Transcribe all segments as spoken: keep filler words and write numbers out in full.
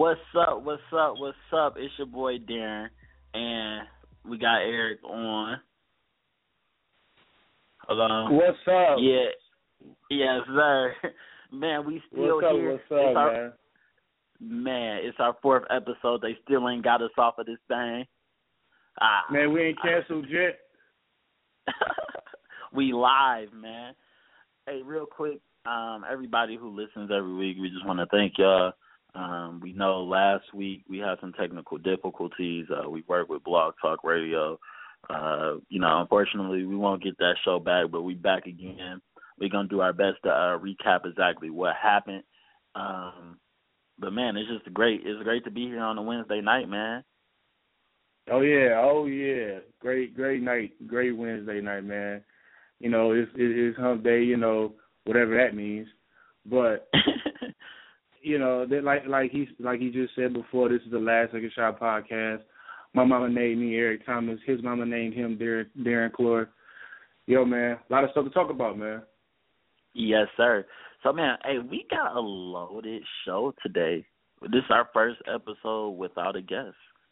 What's up? What's up? What's up? It's your boy Darren, and we got Eric on. Hello. What's up? Yeah. Yes, sir. Man, we still what's up, here. What's up, it's our, man? Man, it's our fourth episode. They still ain't got us off of this thing. Ah, man, we ain't canceled yet. We live, man. Hey, real quick, um, everybody who listens every week, we just want to thank y'all. Um, we know last week we had some technical difficulties. Uh, we worked with Blog Talk Radio. Uh, you know, unfortunately, we won't get that show back, but we back again. We're going to do our best to uh, recap exactly what happened. Um, but, man, it's just great. It's great to be here on a Wednesday night, man. Oh, yeah. Oh, yeah. Great, great night. Great Wednesday night, man. You know, it's, it's hump day, you know, whatever that means. But, you know, like like he, like he just said before, this is the Last Second Shot podcast. My mama named me Eric Thomas. His mama named him Darren, Darren Clore. Yo, man, a lot of stuff to talk about, man. Yes, sir. So, man, hey, we got a loaded show today. This is our first episode without a guest.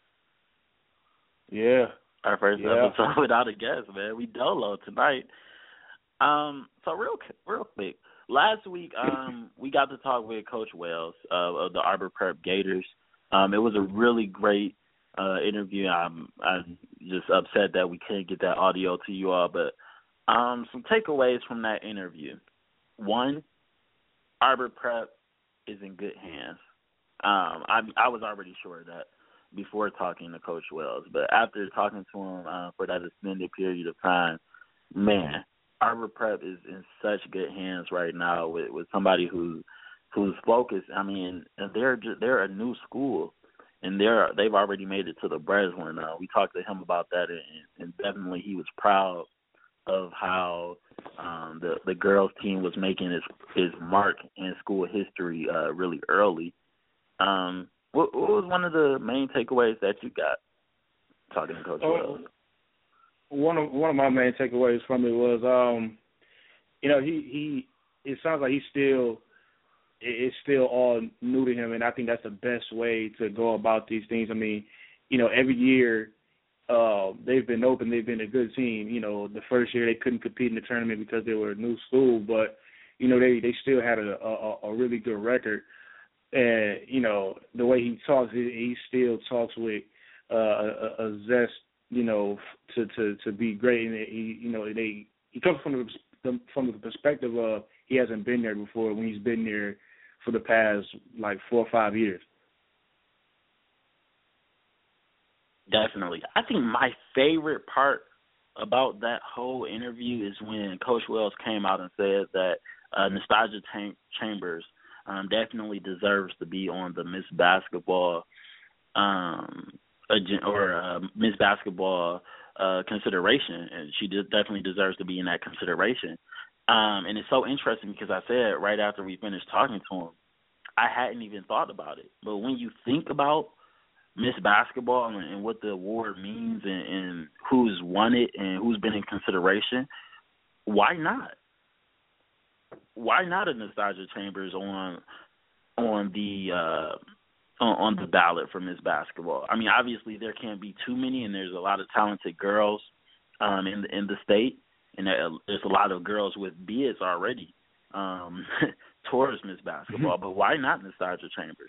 Yeah. Our first yeah. episode without a guest, man. We dolo tonight. Um, so real, real quick. Last week, um, we got to talk with Coach Wells uh, of the Arbor Prep Gators. Um, it was a really great uh, interview. I'm, I'm just upset that we couldn't get that audio to you all, but um, some takeaways from that interview. One, Arbor Prep is in good hands. Um, I, I was already sure of that before talking to Coach Wells, but after talking to him uh, for that extended period of time, man, Arbor Prep is in such good hands right now with, with somebody who who's focused. I mean, they're just, they're a new school, and they're they've already made it to the Breslin. Uh, we talked to him about that, and, and definitely he was proud of how um, the the girls team was making his his mark in school history uh, really early. Um, what, what was one of the main takeaways that you got talking to Coach oh, Wells? One of one of my main takeaways from it was, um, you know, he, he it sounds like he's still it's still all new to him, and I think that's the best way to go about these things. I mean, you know, every year uh, they've been open, they've been a good team. You know, the first year they couldn't compete in the tournament because they were a new school, but you know they, they still had a, a, a really good record. And you know the way he talks, he, he still talks with uh, a, a zest, you know, to, to, to be great. And he, you know, they he comes from the from the perspective of he hasn't been there before when he's been there for the past like four or five years. Definitely. I think my favorite part about that whole interview is when Coach Wells came out and said that uh, Nastasia Cham- Chambers um, definitely deserves to be on the Miss Basketball um, or uh, Miss Basketball uh, consideration, and she de- definitely deserves to be in that consideration. Um, and it's so interesting because I said right after we finished talking to him, I hadn't even thought about it. But when you think about Miss Basketball and, and what the award means and, and who's won it and who's been in consideration, why not? Why not a Nastasia Chambers on on the uh, on, on the ballot for Miss Basketball? I mean, obviously there can't be too many, and there's a lot of talented girls um, in the, in the state, and there, there's a lot of girls with bids already um, towards Miss Basketball. But why not Nastasia Chambers?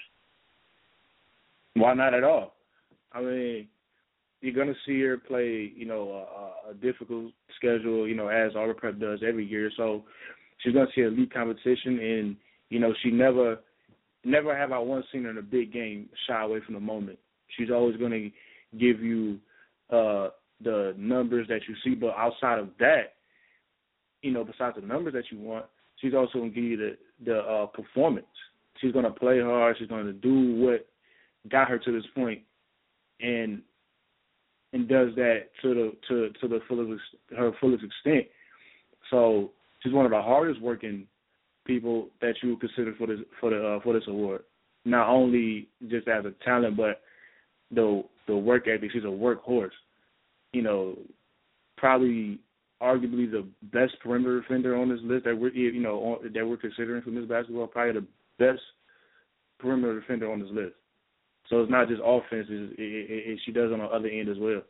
Why not at all? I mean, you're going to see her play, you know, a, a difficult schedule, you know, as Arbor Prep does every year. So she's going to see elite competition, and, you know, she never, never have I once seen her in a big game shy away from the moment. She's always going to give you uh, the numbers that you see, but outside of that, you know, besides the numbers that you want, she's also going to give you the, the uh, performance. She's going to play hard. She's going to do what got her to this point, and and does that to the to to the fullest her fullest extent. So she's one of the hardest working people that you would consider for this for the uh, for this award. Not only just as a talent, but the the work ethic. She's a workhorse. You know, probably arguably the best perimeter defender on this list that we're you know on, that we're considering for Miss Basketball. Probably the best perimeter defender on this list. So it's not just offense; it, it, it, she does on the other end as well.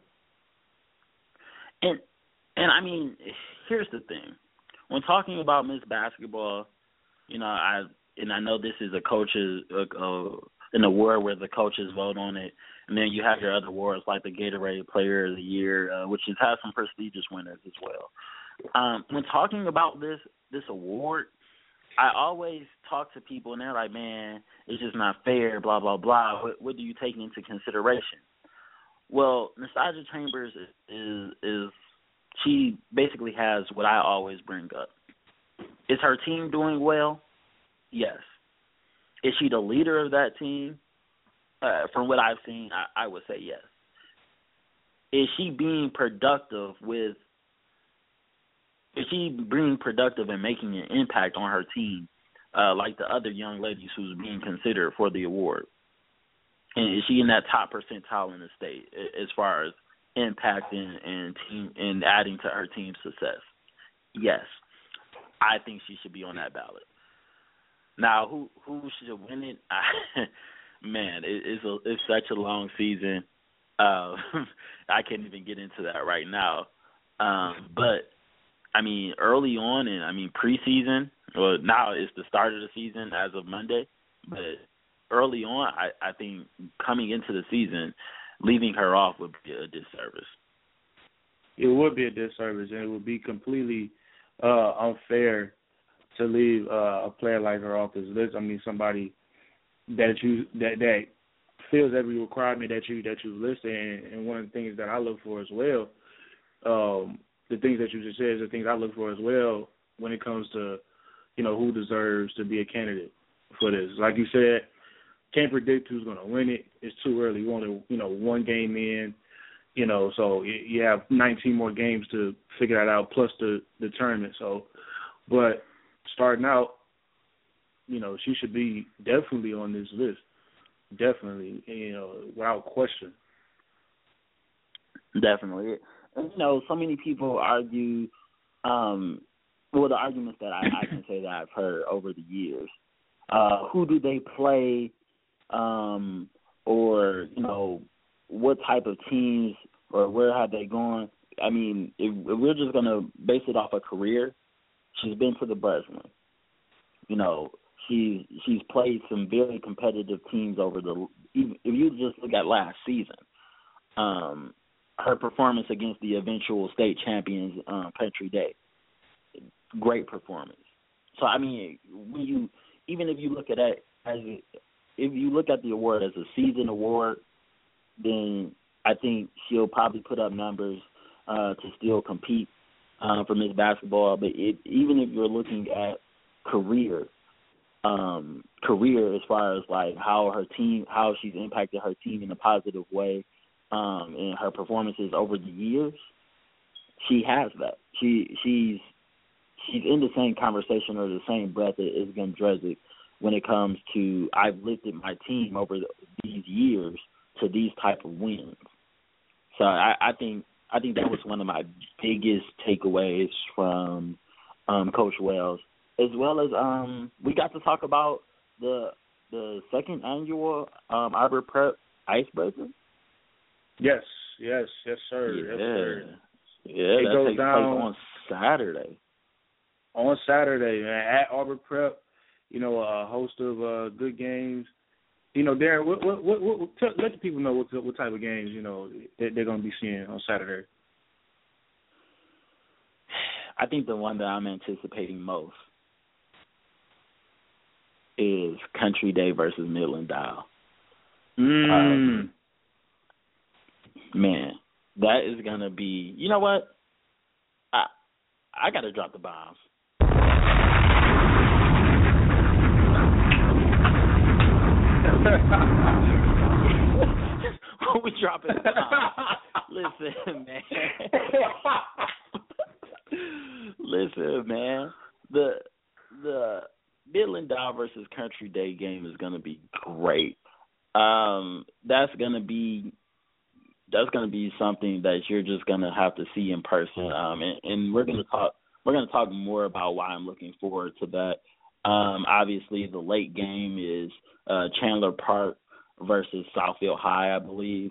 And and I mean, here's the thing: when talking about Miss Basketball, you know, I and I know this is a coach's uh, uh, an award where the coaches vote on it, and then you have your other awards like the Gatorade Player of the Year, uh, which has had some prestigious winners as well. Um, when talking about this this award, I always talk to people, and they're like, man, it's just not fair, blah, blah, blah. What, what do you take into consideration? Well, Nasaja Chambers is, is, is she basically has what I always bring up. Is her team doing well? Yes. Is she the leader of that team? Uh, from what I've seen, I, I would say yes. Is she being productive with Is she being productive and making an impact on her team, uh, like the other young ladies who's being considered for the award? And is she in that top percentile in the state as far as impact and, and team and adding to her team's success? Yes, I think she should be on that ballot. Now, who who should win it? I, man, it, it's a, it's such a long season. Uh, I can't even get into that right now. Um, but I mean, early on, and I mean, preseason, well, now it's the start of the season as of Monday, but early on, I, I think coming into the season, leaving her off would be a disservice. It would be a disservice, and it would be completely uh, unfair to leave uh, a player like her off this list. I mean, somebody that you that that fills every requirement that you that you listed, and, and one of the things that I look for as well. Um, The things that you just said is the things I look for as well when it comes to, you know, who deserves to be a candidate for this. Like you said, can't predict who's going to win it. It's too early. You only, you know, one game in, you know, so you have nineteen more games to figure that out plus the, the tournament. So, but starting out, you know, she should be definitely on this list. Definitely, you know, without question. Definitely. You know, so many people argue, um, well, the arguments that I, I can say that I've heard over the years, uh, who do they play, um, or, you know, what type of teams or where have they gone? I mean, if, if we're just going to base it off a career, she's been to the Breslin. You know, she, she's played some very competitive teams over the – if you just look at last season, um, her performance against the eventual state champions, um, Country Day, great performance. So I mean, when you even if you look at that as if you look at the award as a season award, then I think she'll probably put up numbers uh, to still compete uh, for Miss Basketball. But it, even if you're looking at career, um, career as far as like how her team, how she's impacted her team in a positive way. Um, in her performances over the years, she has that. She she's she's in the same conversation or the same breath as Gendrezic when it comes to I've lifted my team over the, these years to these type of wins. So I, I think I think that was one of my biggest takeaways from um, Coach Wells, as well as um, we got to talk about the the second annual um, Arbor Prep Icebreaker. Yes, yes, yes, sir. Yeah, yes, sir. Yeah, it that goes takes down place on Saturday. On Saturday, man, at Arbor Prep, you know, a host of uh, good games. You know, Darren, what, what, what, what, tell, let the people know what, what type of games, you know, that they're going to be seeing on Saturday. I think the one that I'm anticipating most is Country Day versus Midland Dial. Mm. Um, Man, that is going to be, you know what? I I got to drop the bombs. We dropping the bombs. Listen, man. Listen, man. The the Midland Dial versus Country Day game is going to be great. Um, that's going to be That's going to be something that you're just going to have to see in person, um, and, and we're going to talk. We're going to talk more about why I'm looking forward to that. Um, obviously, the late game is uh, Chandler Park versus Southfield High, I believe.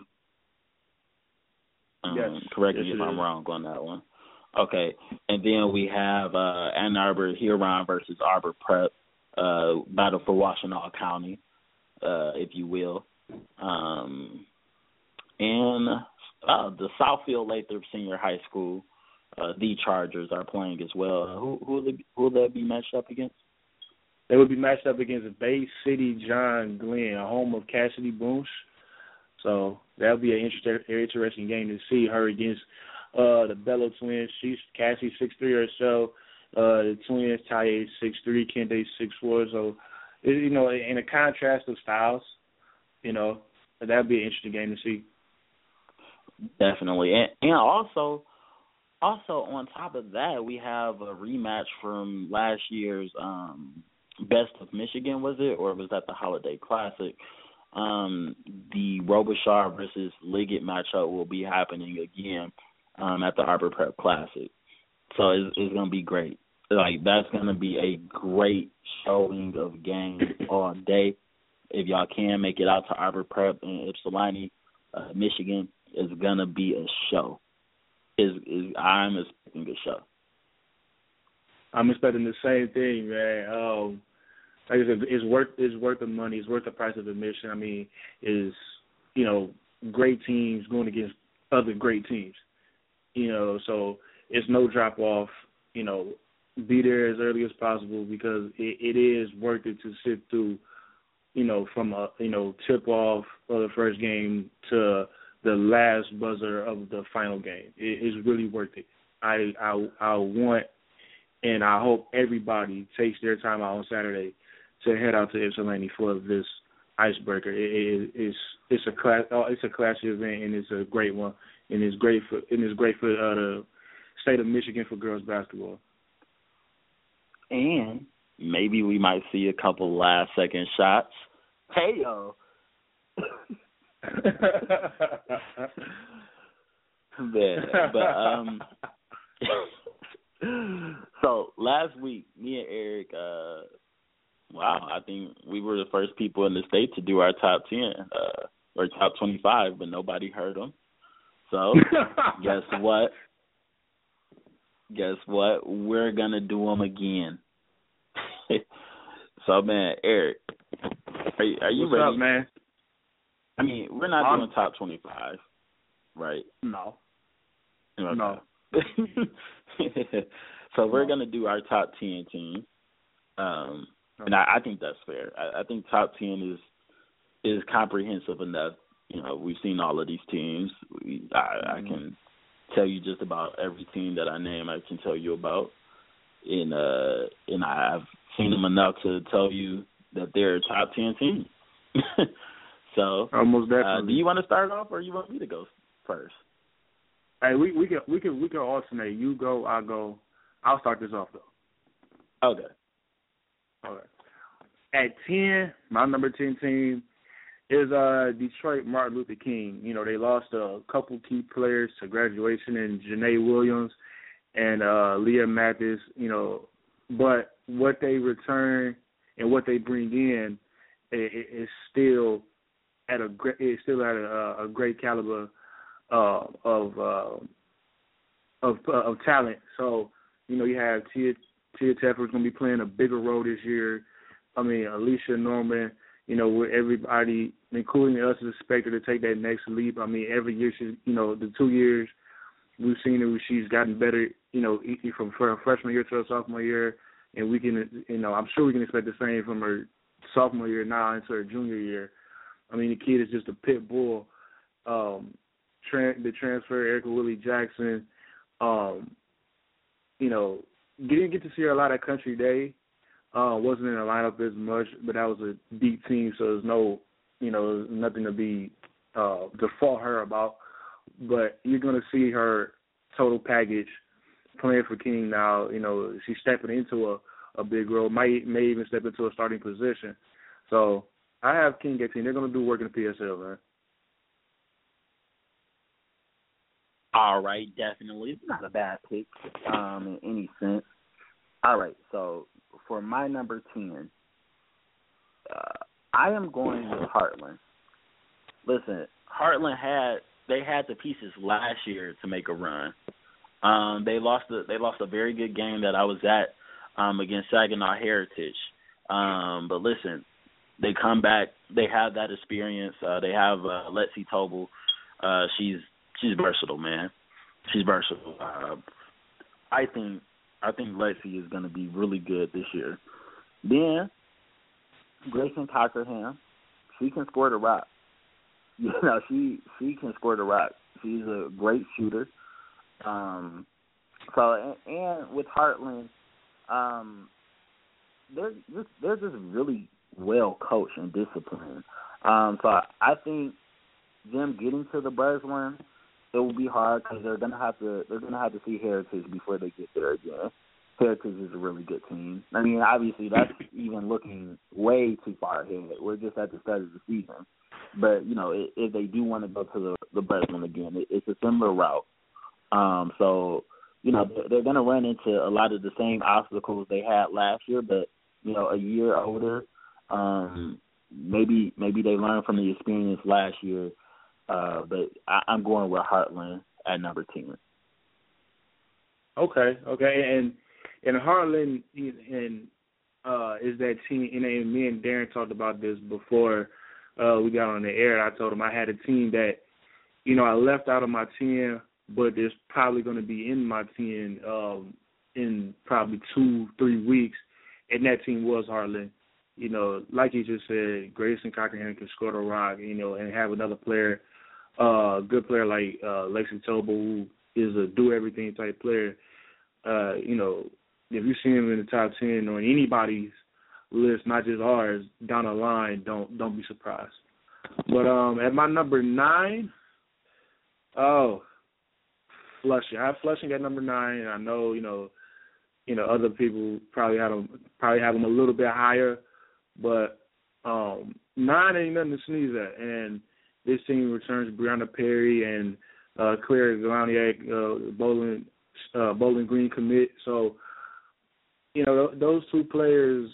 Um, yes. Correct yes, me if I'm is. wrong on that one. Okay, and then we have uh, Ann Arbor Huron versus Arbor Prep, uh, battle for Washtenaw County, uh, if you will. Um, and uh, the Southfield Lathrop Senior High School, uh, the Chargers are playing as well. Uh, who who will they, who will they be matched up against? They would be matched up against Bay City John Glenn, a home of Cassidy Boosh. So that'll be an interesting, interesting game to see her against uh, the Bello twins. She's Cassie six three herself. Uh, the twins, Taye six three, Kente six four. So, it, you know, in a contrast of styles, you know, that'd be an interesting game to see. Definitely, and, and also, also on top of that, we have a rematch from last year's um, Best of Michigan, was it, or was that the Holiday Classic? Um, the Robichaux versus Liggett matchup will be happening again um, at the Arbor Prep Classic. So it's, it's going to be great. Like, that's going to be a great showing of games all day. If y'all can make it out to Arbor Prep in Ypsilanti, uh, Michigan, it's going to be a show. Is is I'm expecting a show. I'm expecting the same thing, man. Um, like I said, it's worth it's worth the money. It's worth the price of admission. I mean, is you know great teams going against other great teams. You know, so it's no drop off. You know, be there as early as possible because it, it is worth it to sit through. You know, from a you know tip off of the first game to the last buzzer of the final game. It, it's really worth it. I I I want and I hope everybody takes their time out on Saturday to head out to Ypsilanti for this icebreaker. It, it, it's it's a class it's a classy event and it's a great one and it's great for and it's great for uh, the state of Michigan for girls basketball. And maybe we might see a couple last second shots. Hey yo. Man, but um so last week me and Eric uh wow, I think we were the first people in the state to do our top ten uh or top twenty-five, but nobody heard them. So guess what? Guess what? We're gonna do them again. So man, Eric, are you, are you What's ready? up, man? I mean, we're not I'm, doing top twenty-five, right? No. Okay. No. So we're no. going to do our top ten teams. Um, and I, I think that's fair. I, I think top ten is is comprehensive enough. You know, we've seen all of these teams. We, I, mm-hmm. I can tell you just about every team that I name. I can tell you about. And, uh, and I've seen them enough to tell you that they're top ten teams. So, almost definitely. Uh, do you want to start off, or you want me to go first? Hey, we we can we can we can alternate. You go, I go. I'll start this off though. Okay. Okay. At ten, my number ten team is uh Detroit Martin Luther King. You know, they lost a couple key players to graduation in Janae Williams and uh, Leah Mathis. You know, but what they return and what they bring in is still at a great, it's still at a, a great caliber uh, of uh, of uh, of talent. So you know you have Tia Tia Teffer's going to be playing a bigger role this year. I mean Alicia Norman. You know with everybody, including us, is expected to take that next leap. I mean every year she's you know the two years we've seen her, she's gotten better. You know from her freshman year to her sophomore year, and we can you know I'm sure we can expect the same from her sophomore year now into her junior year. I mean, the kid is just a pit bull. Um, tra- the transfer, Erica Willie Jackson, um, you know, didn't get to see her a lot at Country Day. Uh, wasn't in the lineup as much, but that was a deep team, so there's no, you know, there's nothing to be uh, to fault her about. But you're going to see her total package playing for King now. You know, she's stepping into a, a big role, might may even step into a starting position. So I have King at team. They're going to do work in the P S L, man. All right, definitely. It's not a bad pick um, in any sense. All right, so for my number ten, uh, I am going with Heartland. listen, Heartland had they had the pieces last year to make a run. Um, they lost a, they lost a very good game that I was at um, against Saginaw Heritage. Um, but listen, they come back. They have that experience. Uh, they have uh, Lexi Tobel. Uh, she's she's versatile, man. She's versatile. Uh, I think I think Lexi is going to be really good this year. Then Grayson Cockerham, she can score the rock. You know, she she can score the rock. She's a great shooter. Um, so and, and with Heartland, um, they're just they're just really well coached and disciplined. Um, so I, I think them getting to the Breslin, it will be hard because they're gonna have to they're gonna have to see Heritage before they get there again. Heritage is a really good team. I mean, obviously that's even looking way too far ahead. We're just at the start of the season. But, you know, if, if they do want to go to the, the Breslin again, it, it's a similar route. Um, so, you know, they're, they're going to run into a lot of the same obstacles they had last year, but, you know, a year older. Um, maybe maybe they learned from the experience last year. Uh, but I, I'm going with Heartland at number ten. Okay, okay. And and Heartland and uh, is that team, and, and me and Darren talked about this before uh, we got on the air. I told him I had a team that, you know, I left out of my ten, but it's probably going to be in my ten um, in probably two, three weeks, and that team was Heartland. You know, like you just said, Grayson Cockerham can score the rock, you know, and have another player, a uh, good player like uh, Lexi Tobel, who is a do-everything type player. Uh, you know, if you see him in the top ten on anybody's list, not just ours, down the line, don't don't be surprised. But um, at my number nine, oh, Flushing. I have Flushing at number nine, and I know you know, you know, other people probably have them probably have them a little bit higher, but um, nine ain't nothing to sneeze at. And this team returns Brianna Perry and uh, Claire Galaniak, uh, Bowling uh, Bowling Green commit. So, you know, th- those two players,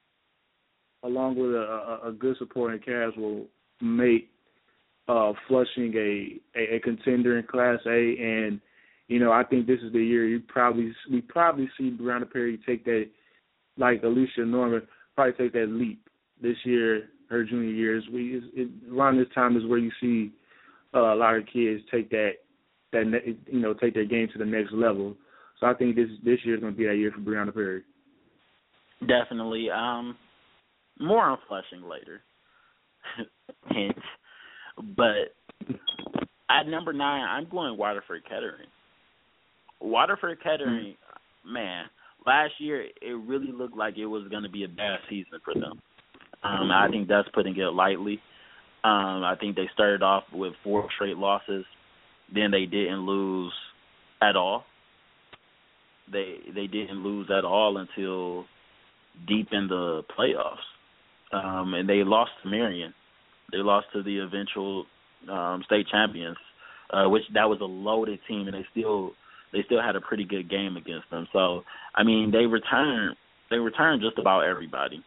along with a, a, a good supporting cast, will make uh, Flushing a, a, a contender in Class A. And, you know, I think this is the year you probably we probably see Brianna Perry take that, like Alicia Norman, probably take that leap this year, her junior year. Is we is, it, around this time is where you see uh, a lot of kids take that that you know take their game to the next level. So I think this this year is going to be that year for Brianna Perry. Definitely. Um, more on Flushing later. Hint. But at number nine, I'm going Waterford Kettering. Waterford Kettering, mm-hmm. man, last year it really looked like it was going to be a bad season for them. Um, I think that's putting it lightly. Um, I think they started off with four straight losses. Then they didn't lose at all. They they didn't lose at all until deep in the playoffs. Um, and they lost to Marion. They lost to the eventual um, state champions, uh, which that was a loaded team, and they still they still had a pretty good game against them. So, I mean, they returned they returned just about everybody.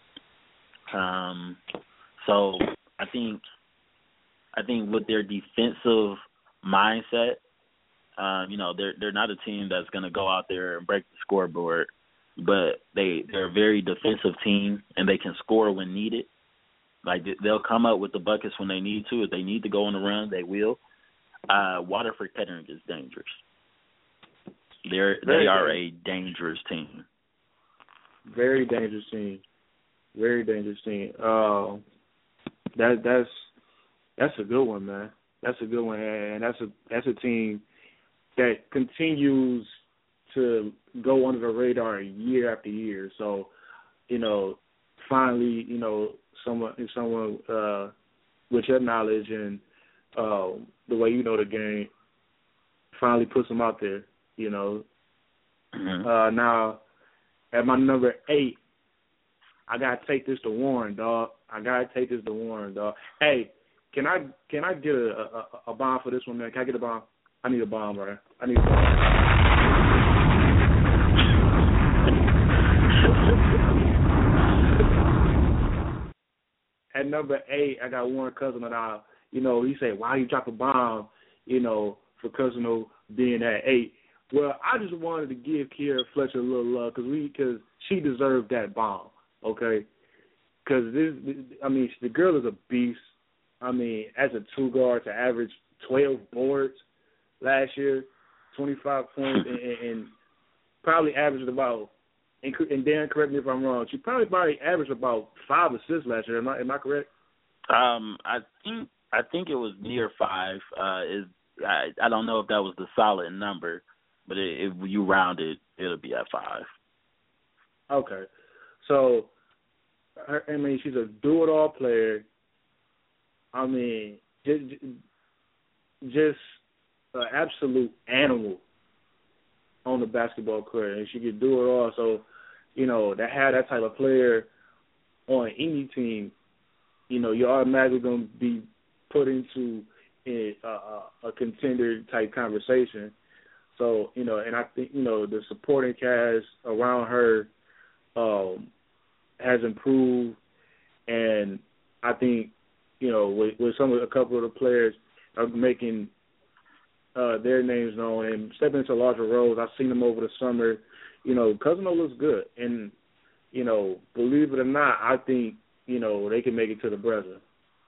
Um, so I think I think with their defensive mindset, um, you know, they're they're not a team that's going to go out there and break the scoreboard, but they they're a very defensive team, and they can score when needed. Like, they'll come up with the buckets when they need to. If they need to go on the run, they will. Uh, Waterford Kettering is dangerous. They're Very they are dangerous. a dangerous team. Very dangerous team. Very dangerous team. Uh, that that's that's a good one, man. That's a good one, and that's a that's a team that continues to go under the radar year after year. So, you know, finally, you know, someone someone uh, with your knowledge and uh, the way you know the game finally puts them out there. You know. Mm-hmm. Uh, now, at my number eight, I gotta take this to Warren, dog. I gotta take this to Warren, dog. Hey, can I can I get a, a, a bomb for this one, man? Can I get a bomb? I need a bomb, right? I need a bomb. At number eight, I got Warren Cousin, and I, you know, he said, why you drop a bomb, you know, for Cousino being at eight. Well, I just wanted to give Kiera Fletcher a little love because we because she deserved that bomb, okay? Because this, I mean, the girl is a beast. I mean, as a two guard to average twelve boards last year, twenty-five points, and, and probably averaged about. And, and Dan, correct me if I'm wrong. She probably probably averaged about five assists last year. Am I am I correct? Um, I think I think it was near five. Uh, is I I don't know if that was the solid number, but it, if you round it, it'll be at five. Okay, so her, I mean, she's a do-it-all player. I mean, just just an absolute animal on the basketball court, and she could do it all. So, you know, to have that type of player on any team, you know, you're automatically going to be put into a, a, a contender type conversation. So, you know, and I think, you know, the supporting cast around her um, has improved, and I think, you know, with, with some of a couple of the players are making uh, their names known and stepping into larger roles. I've seen them over the summer. You know, Cousino looks good, and you know, believe it or not, I think you know they can make it to the buzzer.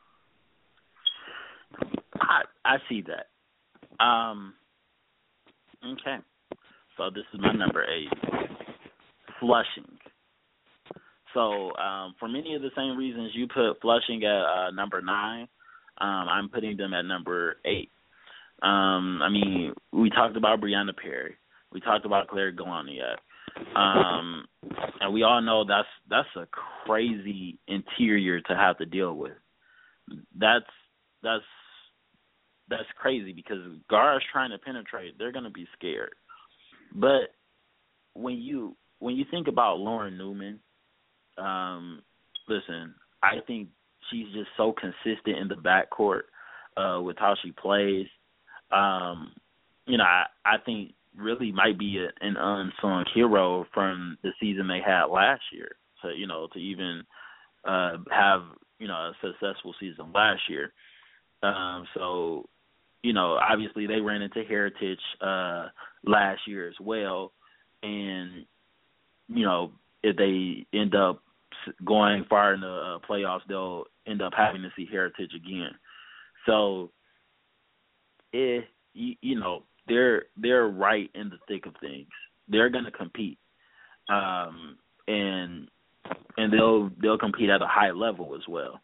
I I see that. Um. Okay, so this is my number eight, Flushing. So um, for many of the same reasons you put Flushing at uh, number nine, um, I'm putting them at number eight. Um, I mean, we talked about Brianna Perry. We talked about Claire Galaniak. Um, and we all know that's that's a crazy interior to have to deal with. That's that's that's crazy because guards trying to penetrate, they're going to be scared. But when you when you think about Lauren Newman, um, listen, I think she's just so consistent in the backcourt uh, with how she plays. Um, you know, I, I think really might be a, an unsung hero from the season they had last year. So, you know, to even uh, have, you know, a successful season last year. Um, so, you know, obviously they ran into Heritage uh, last year as well. And, you know, if they end up going far in the uh, playoffs, they'll end up having to see Heritage again. So, If, you, you know, they're they're right in the thick of things. They're going to compete, um, and and they'll they'll compete at a high level as well.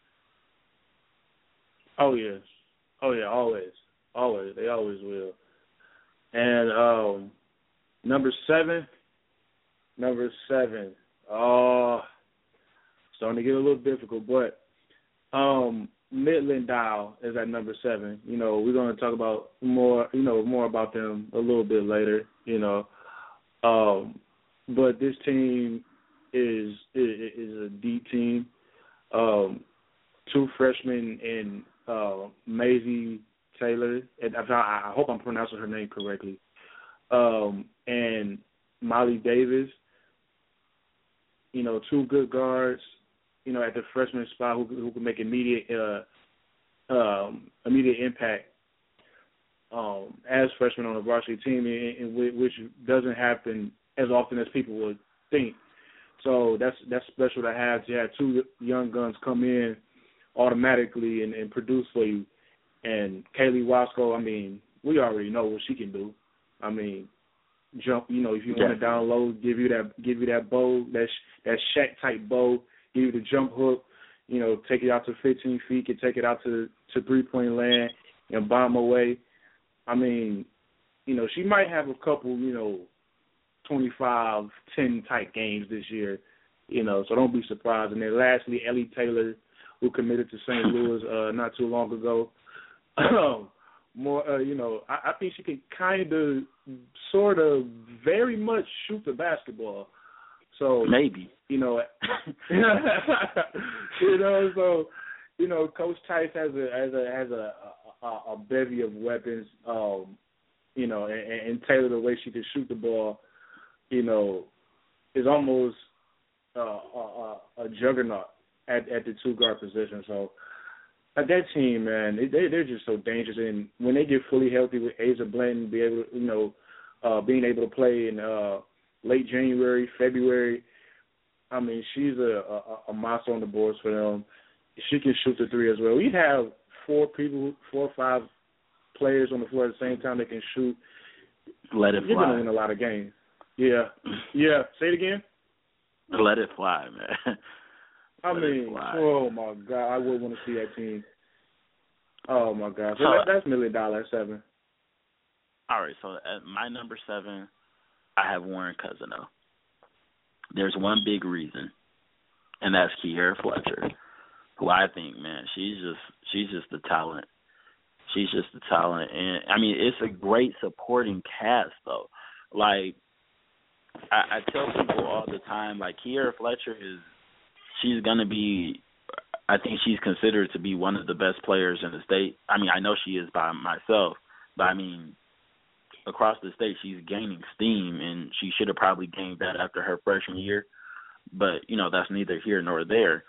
Oh yes, oh yeah, always, always, they always will. And um, number seven, number seven. Oh, starting to get a little difficult, but um. Midland Dial is at number seven. You know, we're going to talk about more, you know, more about them a little bit later, you know. Um, but this team is is, is a deep team. Um, two freshmen in uh, Maisie Taylor, and I, I hope I'm pronouncing her name correctly, um, and Molly Davis. You know, two good guards. You know, at the freshman spot, who who can make immediate uh, um, immediate impact um, as freshmen on a varsity team, and, and which doesn't happen as often as people would think. So that's that's special to have to have two young guns come in automatically and, and produce for you. And Kaylee Wasco, I mean, we already know what she can do. I mean, jump. You know, if you want to down low, give you that give you that bow, that that Shaq type bow. Give you the jump hook, you know, take it out to fifteen feet, can take it out to, to three-point land and bomb away. I mean, you know, she might have a couple, you know, twenty-five ten type games this year, you know, so don't be surprised. And then lastly, Ellie Taylor, who committed to Saint Louis uh, not too long ago. More, uh, you know, I, I think she can kind of, sort of, very much shoot the basketball. So maybe, you know, you know, so you know, Coach Tice has a has a has a a, a bevy of weapons, um, you know, and, and Taylor, the way she can shoot the ball, you know, is almost uh, a, a, a juggernaut at, at the two guard position. So Like that team, man, they they- they're just so dangerous. And when they get fully healthy with Asa Blanton, be able, to, you know, uh, being able to play in uh, late January, February. I mean, she's a, a a monster on the boards for them. She can shoot the three as well. We have four people, four or five players on the floor at the same time that can shoot. Let it You're fly. gonna win a lot of games. Yeah, yeah. Say it again. Let it fly, man. I Let mean, oh my God, I would want to see that team. Oh my God, so So, that, that's million dollar at seven. All right, so at my number seven, I have Warren Cousino. There's one big reason, and that's Kiera Fletcher, who I think, man, she's just she's just the talent. She's just the talent, and I mean, it's a great supporting cast, though. Like I, I tell people all the time, like Kiera Fletcher is, she's gonna be. I think she's considered to be one of the best players in the state. I mean, I know she is by myself, but I mean, across the state, she's gaining steam, and she should have probably gained that after her freshman year. But, you know, that's neither here nor there.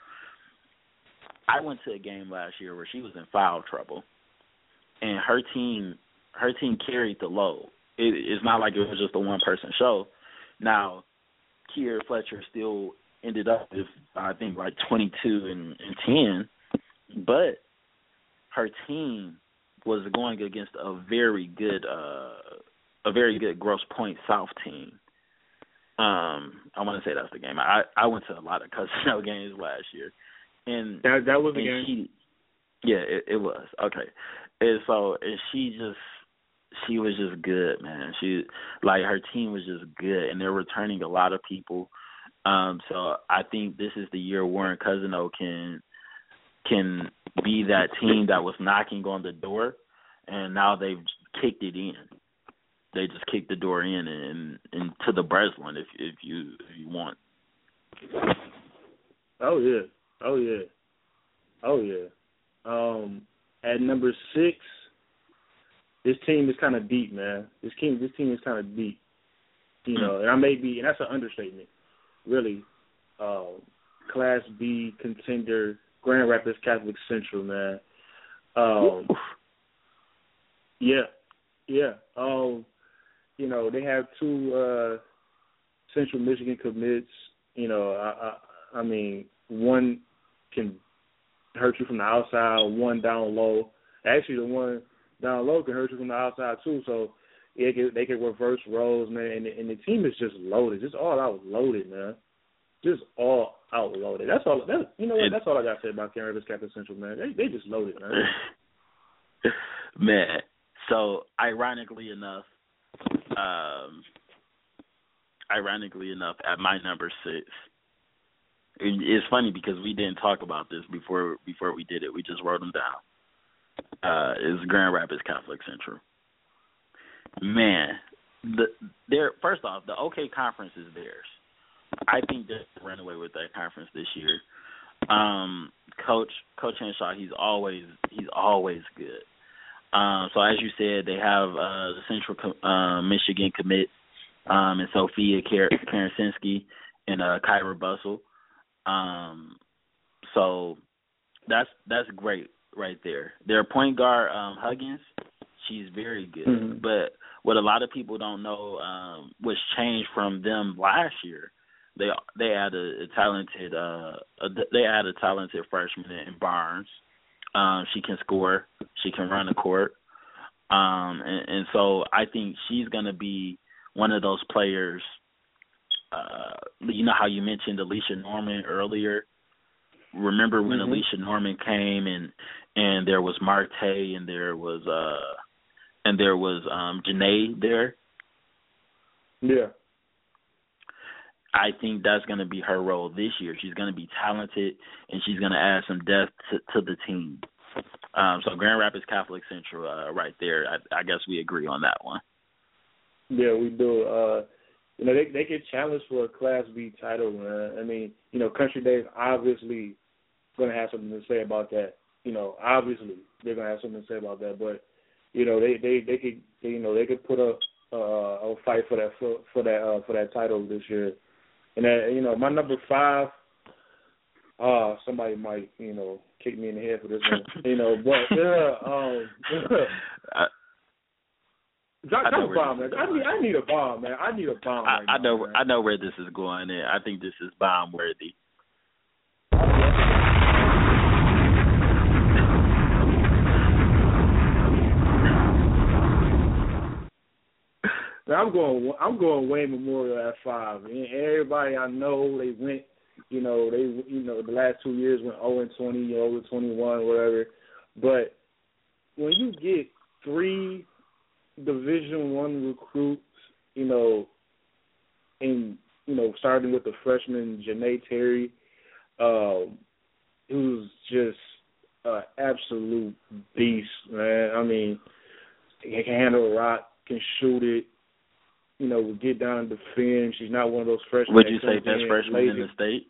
I went to a game last year where she was in foul trouble, and her team her team carried the load. It, it's not like it was just a one-person show. Now, Kiera Fletcher still ended up with, I think, like twenty-two and, and ten, but her team was going against a very good, uh, a very good Grosse Pointe South team. Um, I want to say that's the game. I I went to a lot of Cousino games last year, and that that was the and game. She, yeah, it, it was okay. And so, and she just, she was just good, man. She like her team was just good, and they're returning a lot of people. Um, so I think this is the year Warren Cousino can can be that team that was knocking on the door, and now they've kicked it in. They just kicked the door in and, and to the Breslin if if you if you want. Oh yeah, oh yeah, oh yeah. Um, at number six, this team is kind of deep, man. This team this team is kind of deep. You know, and I may be, and that's an understatement. Really, uh, Class B contender, Grand Rapids Catholic Central, man. Um, yeah, yeah. Um, you know, they have two uh, Central Michigan commits. You know, I, I, I mean, one can hurt you from the outside, one down low. Actually, the one down low can hurt you from the outside too. So they can, they can reverse roles, man. And, and the team is just loaded, just all out loaded, man. Just all out loaded. That's all. That, you know what? That's all I got to say about Grand Rapids Catholic Central, man. They they just loaded, man. Man. So ironically enough, um, ironically enough, at my number six, it, it's funny because we didn't talk about this before before we did it. We just wrote them down. Uh, is Grand Rapids Catholic Central. Man, the their first off, the OK Conference is theirs. I think they'll run away with that conference this year. Um, Coach Coach Henshaw, he's always he's always good. Um, so as you said, they have uh, the Central uh, Michigan commit, um, and Sophia Kar- Karasinski and uh, Kyra Bustle. Um, so that's that's great right there. Their point guard um, Huggins, she's very good. Mm-hmm. But what a lot of people don't know, um, what's changed from them last year, they they had a, a talented uh, a, they had a talented freshman in Barnes. Um, she can score. She can run the court. Um, and, and so I think she's going to be one of those players. Uh, you know how you mentioned Alicia Norman earlier? Remember when mm-hmm. Alicia Norman came and and there was Marte and there was uh and there was um, Janae there? Yeah. I think that's going to be her role this year. She's going to be talented, and she's going to add some depth to, to the team. Um, so Grand Rapids Catholic Central uh, right there, I, I guess we agree on that one. Yeah, we do. Uh, you know, they they get challenged for a Class B title, man. I mean, you know, Country Days obviously going to have something to say about that. You know, obviously they're going to have something to say about that. But, you know, they, they, they could, they, you know, they could put up uh, a fight for that for, for that uh, for that title this year. And, that, you know, my number five, Uh, somebody might, you know, kick me in the head for this one, you know, but yeah, um, I, drop, I drop a bomb, man. I need, I need a bomb, man. I need a bomb. I, Right I now, know, man. I know where this is going. In. I think this is bomb worthy. Now, I'm going. I'm going Wayne Memorial at five. And everybody I know, they went. You know, they. You know, the last two years went zero and twenty, zero and twenty-one, whatever. But when you get three Division One recruits, you know, and you know, starting with the freshman Janae Terry, um, who's just an absolute beast, man. I mean, he can handle a rock, can shoot it. You know, will get down and defend. She's not one of those freshmen. Would you say best in freshman lazy. in the state?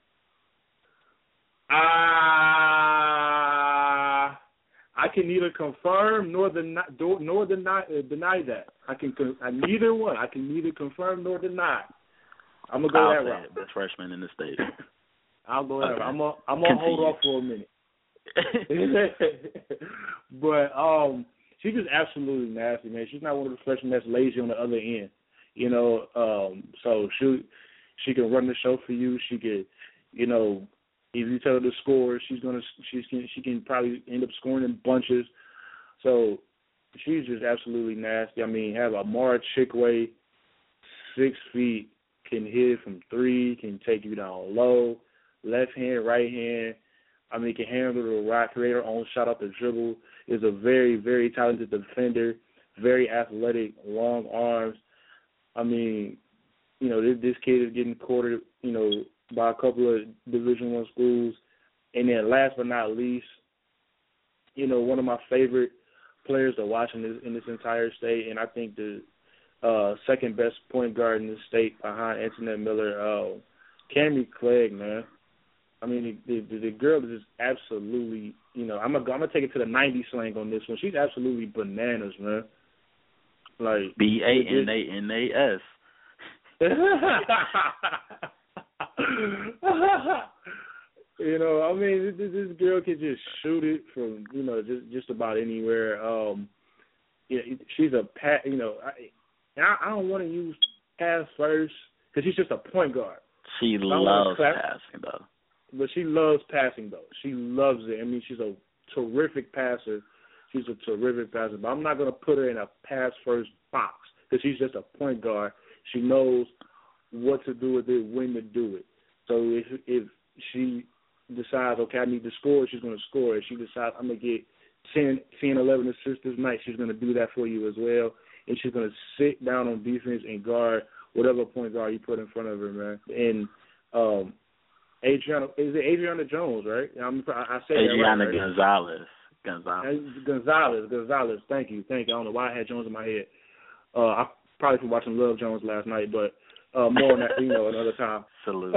Ah, uh, I can neither confirm nor deny nor deny, uh, deny that. I can I, neither one. I can neither confirm nor deny. I'm gonna go I'll that say route. it, best freshman in the state. I'll go that okay. route. I'm gonna I'm gonna hold off for a minute. But um. She's just absolutely nasty, man. She's not one of the freshmen that's lazy on the other end, you know. Um, so she she can run the show for you. She could, you know, if you tell her to score, she's gonna she's she can probably end up scoring in bunches. So she's just absolutely nasty. I mean, have a Mara Chickway, six feet, can hit from three, can take you down low, left hand, right hand. I mean, can handle the rock, create her own shot off the dribble, is a very, very talented defender, very athletic, long arms. I mean, you know, this, this kid is getting courted, you know, by a couple of Division One schools. And then last but not least, you know, one of my favorite players to watch in this, in this entire state, and I think the uh, second best point guard in the state behind Antoinette Miller, uh, Camry Clegg, man. I mean, the, the the girl is just absolutely, you know, I'm gonna I'm gonna take it to the nineties slang on this one. She's absolutely bananas, man. Like B A N A N A S. You know, I mean, this, this girl can just shoot it from, you know, just just about anywhere. Um, yeah, she's a pat. You know, I I, I don't want to use pass first because she's just a point guard. She loves passing though. But she loves passing, though. She loves it. I mean, she's a terrific passer. She's a terrific passer. But I'm not going to put her in a pass-first box because she's just a point guard. She knows what to do with it, when to do it. So if if she decides, okay, I need to score, she's going to score. If she decides I'm going to get ten, ten, eleven assists this night, she's going to do that for you as well. And she's going to sit down on defense and guard whatever point guard you put in front of her, man. And um, Adriana, is it Adriana Jones, right? I'm, I say Adriana that right, right? Gonzalez. Gonzalez. Gonzalez. Gonzalez. Thank you. Thank you. I don't know why I had Jones in my head. Uh, I probably from watching Love Jones last night, but uh, more on that, you know, another time. Salute.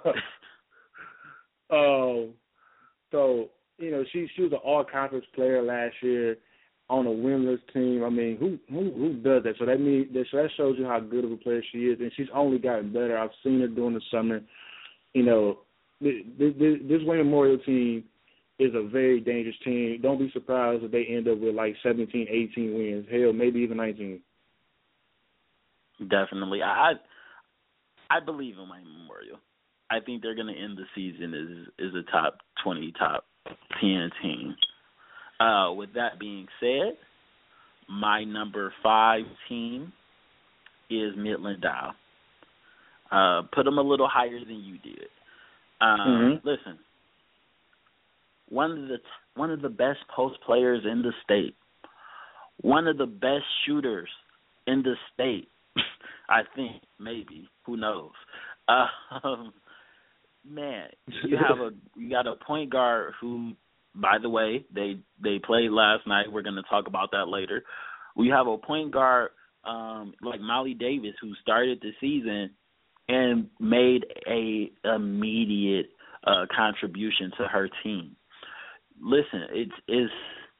um, so, you know, she she was an all-conference player last year on a winless team. I mean, who who who does that? So that means so that shows you how good of a player she is, and she's only gotten better. I've seen her during the summer. You know, this, this Wayne Memorial team is a very dangerous team. Don't be surprised if they end up with like seventeen, eighteen wins. Hell, maybe even nineteen. Definitely. I I believe in Wayne Memorial. I think they're going to end the season as, as a top twenty, top ten team. Uh, with that being said, my number five team is Midland Dow. Uh, put them a little higher than you did. Um, mm-hmm. Listen, one of the one of the best post players in the state, one of the best shooters in the state. I think maybe who knows. Um, man, you have a you got a point guard who, by the way, they they played last night. We're going to talk about that later. We have a point guard um, like Molly Davis who started the season and made a immediate uh, contribution to her team. Listen, it's it's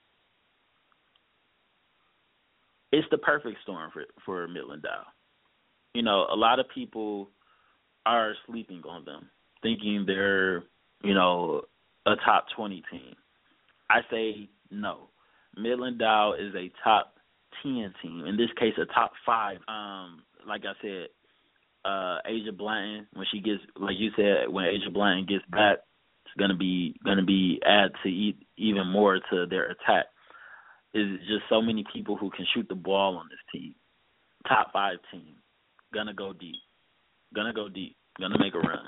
it's the perfect storm for for Midland Dow. You know, a lot of people are sleeping on them, thinking they're you know, a top twenty team? I say no. Midland Dow is a top ten team. In this case, a top five. Um, like I said, uh, Asia Blanton, when she gets, like you said, when Asia Blanton gets back, it's gonna be gonna be add to e- even more to their attack. Is just so many people who can shoot the ball on this team. Top five team, gonna go deep, gonna go deep, gonna make a run.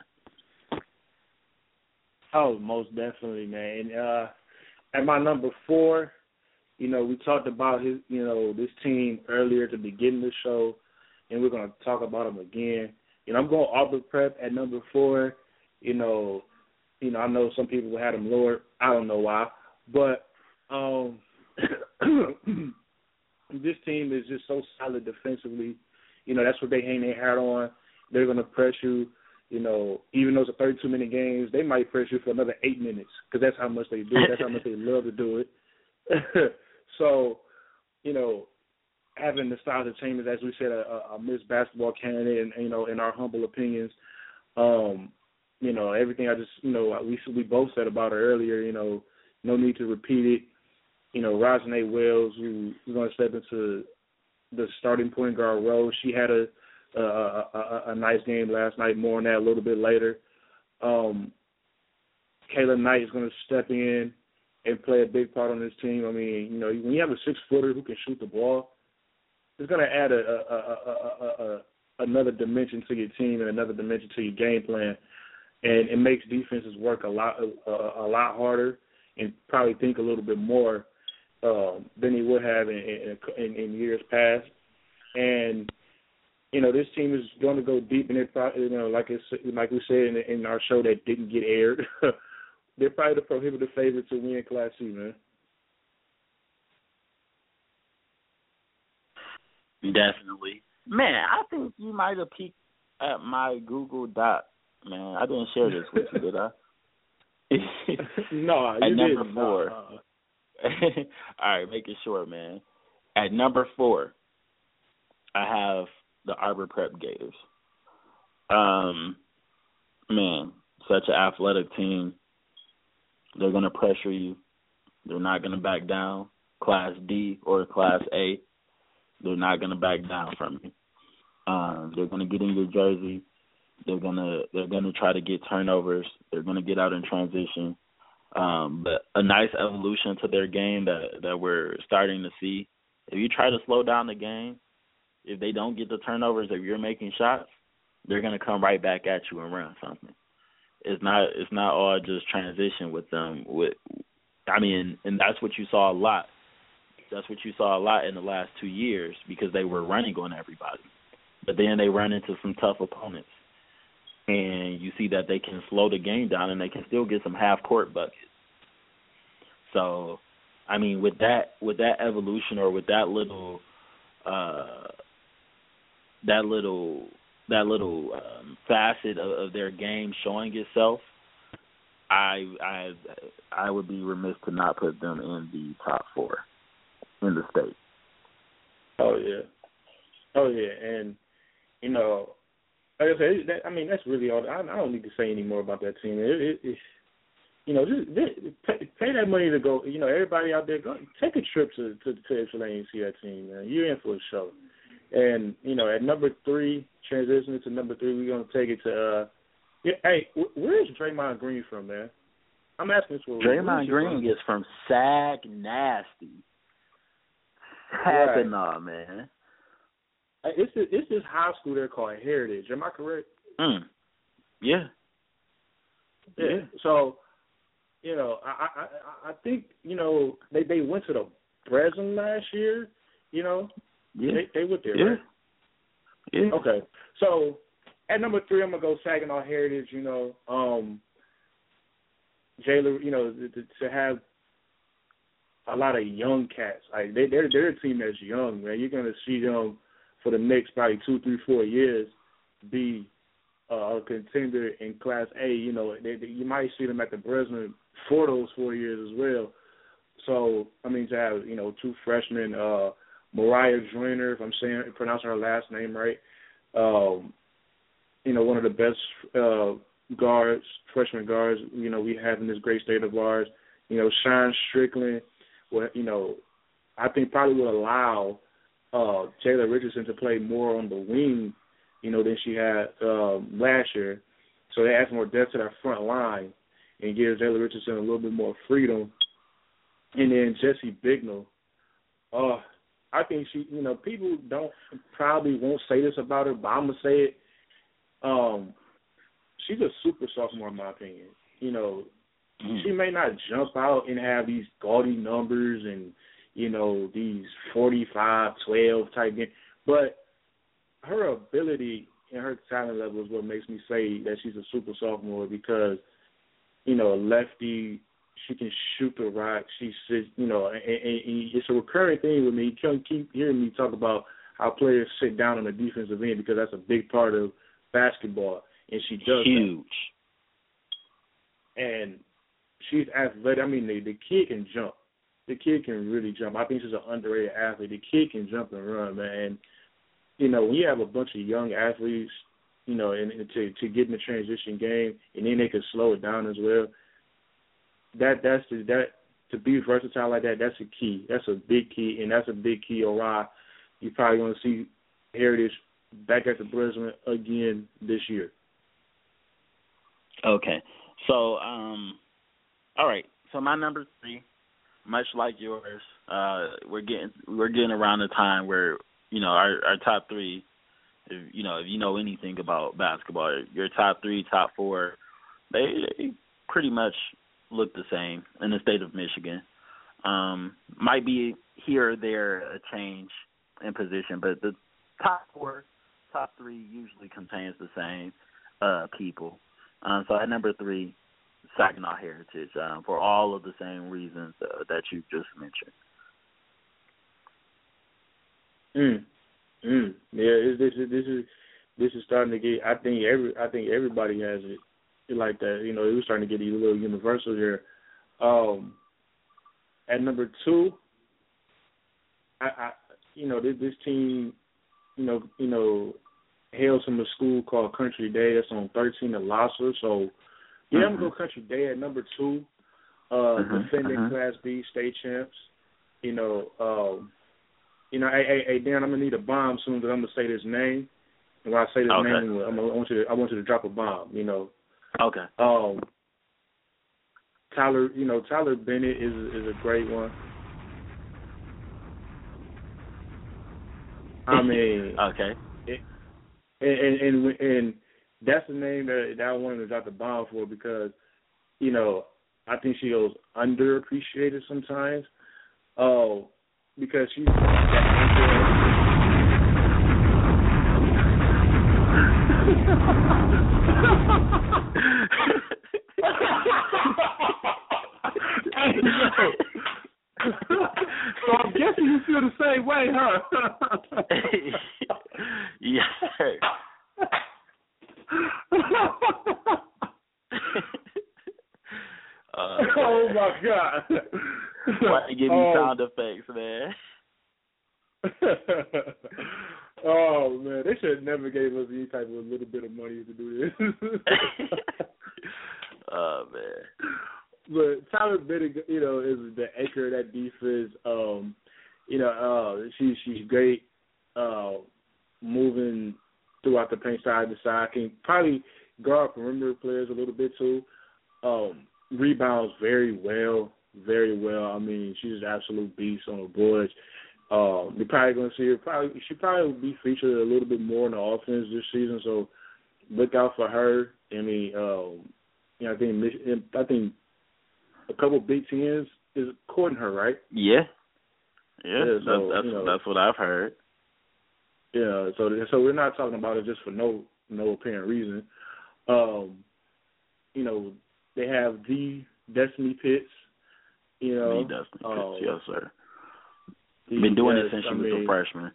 Oh, most definitely, man. And uh, at my number four, you know, we talked about his, you know, this team earlier at the beginning of the show, and we're going to talk about them again. You know, I'm going Auburn Prep at number four. You know, you know, I know some people had them lower. I don't know why, but um, this team is just so solid defensively. You know, that's what they hang their hat on. They're going to press you. You know, even though it's a thirty-two minute games, they might press you for another eight minutes because that's how much they do it. That's how much they love to do it. So, you know, having the style of Chambers, as we said, a, a Miss Basketball candidate, and, you know, in our humble opinions, um, you know, everything I just, you know, we we both said about her earlier, you know, no need to repeat it. You know, Rosanae Wells, who is going to step into the starting point guard role, she had a a, a, a nice game last night. More on that a little bit later. Um, Kayla Knight is going to step in and play a big part on this team. I mean, you know, when you have a six-footer who can shoot the ball, it's going to add a, a, a, a, a, a another dimension to your team and another dimension to your game plan, and it makes defenses work a lot a, a lot harder and probably think a little bit more um, than they would have in, in, in years past. And you know, this team is going to go deep in it. You know, like it's, like we said in, in our show that didn't get aired. They're probably the prohibitive favorite to win Class C, man. Definitely. Man, I think you might have peeked at my Google Doc, man. I didn't share this with you, did I? No, you At number didn't. four. Uh-uh. All right, make it short, man. At number four, I have the Arbor Prep Gators. Um, man, such an athletic team. They're going to pressure you. They're not going to back down. Class D or Class A, they're not going to back down from you. Um, they're going to get in your jersey. They're going to they're going to try to get turnovers. They're going to get out in transition. Um, but a nice evolution to their game that that we're starting to see. If you try to slow down the game, if they don't get the turnovers, if you're making shots, they're going to come right back at you and run something. It's not it's not all just transition with them. With I mean, and that's what you saw a lot. That's what you saw a lot in the last two years because they were running on everybody. But then they run into some tough opponents. And you see that they can slow the game down and they can still get some half-court buckets. So, I mean, with that with that evolution or with that little uh, that little that little um, facet of, of their game showing itself, I I I would be remiss to not put them in the top four in the state. Oh yeah, oh yeah, and you know, like I said, that, I mean that's really all. I, I don't need to say any more about that team. It, it, it, you know, just pay, pay that money to go. You know, everybody out there, go take a trip to to, to Ypsilanti and see that team, man. You're in for a show. And you know, at number three, transitioning to number three, we're gonna take it to. Uh, yeah, hey, where is Draymond Green from, man? I'm asking this for Draymond Green from? is from Sag Nasty. Saginaw, right. Man. It's this, it's this high school there called Heritage. Am I correct? Mm. Yeah. yeah. Yeah. So, you know, I, I I think you know they they went to the Breslin last year. You know. Yeah. They, they went there, yeah. right? Yeah. Okay. So at number three, I'm gonna go Saginaw Heritage. You know, um, Jayla. You know, to, to have a lot of young cats. Like they, they're they're a team that's young, man. You're gonna see them for the next probably two, three, four years be uh, a contender in Class A. You know, they, they, you might see them at the Breslin for those four years as well. So I mean, to have you know two freshmen. Uh, Mariah Joyner, if I'm saying pronouncing her last name right, um, you know, one of the best uh, guards, freshman guards, you know, we have in this great state of ours. You know, Sean Strickland, well, you know, I think probably would allow uh, Jayla Richardson to play more on the wing, you know, than she had um, last year. So they add more depth to their front line and give Jayla Richardson a little bit more freedom. And then Jessie Bignell, uh, I think she, you know, people don't probably won't say this about her, but I'm gonna say it. Um, she's a super sophomore in my opinion. You know, mm. she may not jump out and have these gaudy numbers and, you know, these forty-five twelve type games, but her ability and her talent level is what makes me say that she's a super sophomore because, you know, a lefty, she can shoot the rock. She sits, you know, and, and, and it's a recurring thing with me. You can't keep hearing me talk about how players sit down on the defensive end because that's a big part of basketball, and she does huge. That. And she's athletic. I mean, the, the kid can jump. The kid can really jump. I think she's an underrated athlete. The kid can jump and run, man. And, you know, when you have a bunch of young athletes, you know, and, and to to get in the transition game, and then they can slow it down as well. That that's the, that to be versatile like that. That's a key. That's a big key, and that's a big key on why you're probably going to see Heritage back at the Breslin again this year. Okay, so um, all right. So my number three, much like yours, uh, we're getting we're getting around the time where you know our our top three. If, you know, if you know anything about basketball, your top three, top four, they, they pretty much look the same in the state of Michigan. Um, might be here or there a change in position, but the top four, top three usually contains the same uh, people. Um, so at number three, Saginaw Heritage, um, for all of the same reasons uh, that you just mentioned. Mm. Mm. Yeah, this is this is this is starting to get. I think every I think everybody has it like that. You know, it was starting to get a little universal here. Um, at number two, I, I you know this, this team, you know you know, hails from a school called Country Day. That's on thirteen and Lasser. So yeah, mm-hmm. I'm gonna go Country Day at number two. Uh, mm-hmm. Defending mm-hmm. Class B state champs. You know. Um, You know, hey, hey, hey, Dan, I'm gonna need a bomb soon because I'm gonna say this name. And when I say this okay. name, I'm gonna, I want you to, I want you to drop a bomb. You know. Okay. Um. Tyler, you know, Tyler Bennett is is a great one. I mean. okay. It, and, and and and that's the name that, that I wanted to drop the bomb for because, you know, I think she goes underappreciated sometimes. Oh. Uh, Because she's so I'm guessing you feel the same way, huh? Yes, sir. uh, oh my God. Why you give me um, sound effects, man? Oh man, they should have never gave us any type of a little bit of money to do this. Oh man. But Tyler Bennett, you know, is the anchor of that defense. Um, you know, uh, she's she's great, uh, moving throughout the paint side to side. Can probably guard perimeter players a little bit too. Um, rebounds very well. Very well. I mean, she's an absolute beast on the boards. Um, you're probably going to see her. Probably she probably will be featured a little bit more in the offense this season. So look out for her. I mean, um, you know, I think I think a couple of Big Tens is courting her, right? Yeah. Yeah. yeah so, that's you know, that's what I've heard. Yeah. So so we're not talking about it just for no no apparent reason. Um, you know, they have the Destiny Pitts. You know, he does. Um, yes, sir. He, Been doing yes, it since she I was mean, a freshman.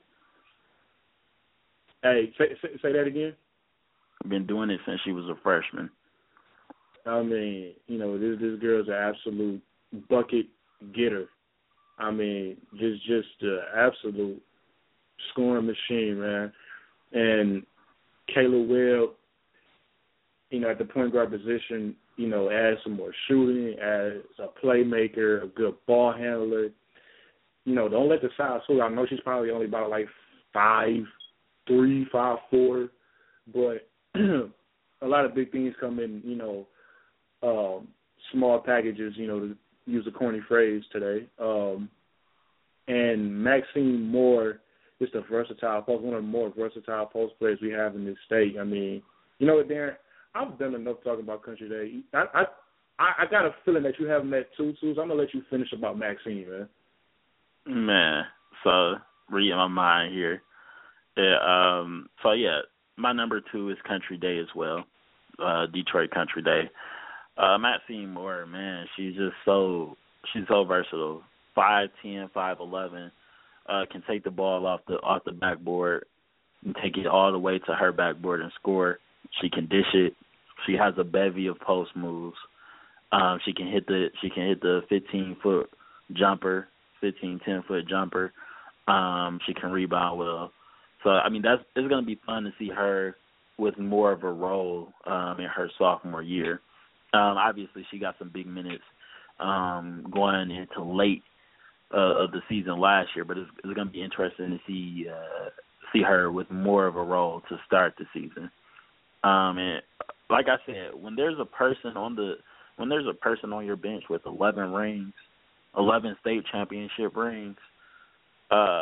Hey, say, say, say that again. Been doing it since she was a freshman. I mean, you know, this this girl's an absolute bucket getter. I mean, just just an absolute scoring machine, man. And Kayla Webb, you know, at the point guard position, you know, as some more shooting, as a playmaker, a good ball handler. You know, don't let the size fool. I know she's probably only about like five, three, five, four, but a lot of big things come in, you know, um, small packages, you know, to use a corny phrase today. Um, and Maxine Moore is a versatile post, one of the more versatile post players we have in this state. I mean, you know what, Darren? I've done enough talking about Country Day. I I, I got a feeling that you haven't met two, so I'm going to let you finish about Maxine, man. Man, so reading my mind here. Yeah, um, so, yeah, my number two is Country Day as well, uh, Detroit Country Day. Uh, Maxine Moore, man, she's just so she's so versatile. five ten, five eleven, uh, can take the ball off the off the backboard and take it all the way to her backboard and score. She can dish it. She has a bevy of post moves. Um, she can hit the she can hit the fifteen foot jumper, fifteen, ten foot jumper. Um, she can rebound well. So I mean that's it's gonna be fun to see her with more of a role um, in her sophomore year. Um, obviously, she got some big minutes um, going into late uh, of the season last year, but it's, it's going to be interesting to see uh, see her with more of a role to start the season. Um, and like I said, when there's a person on the when there's a person on your bench with eleven rings, eleven state championship rings, uh,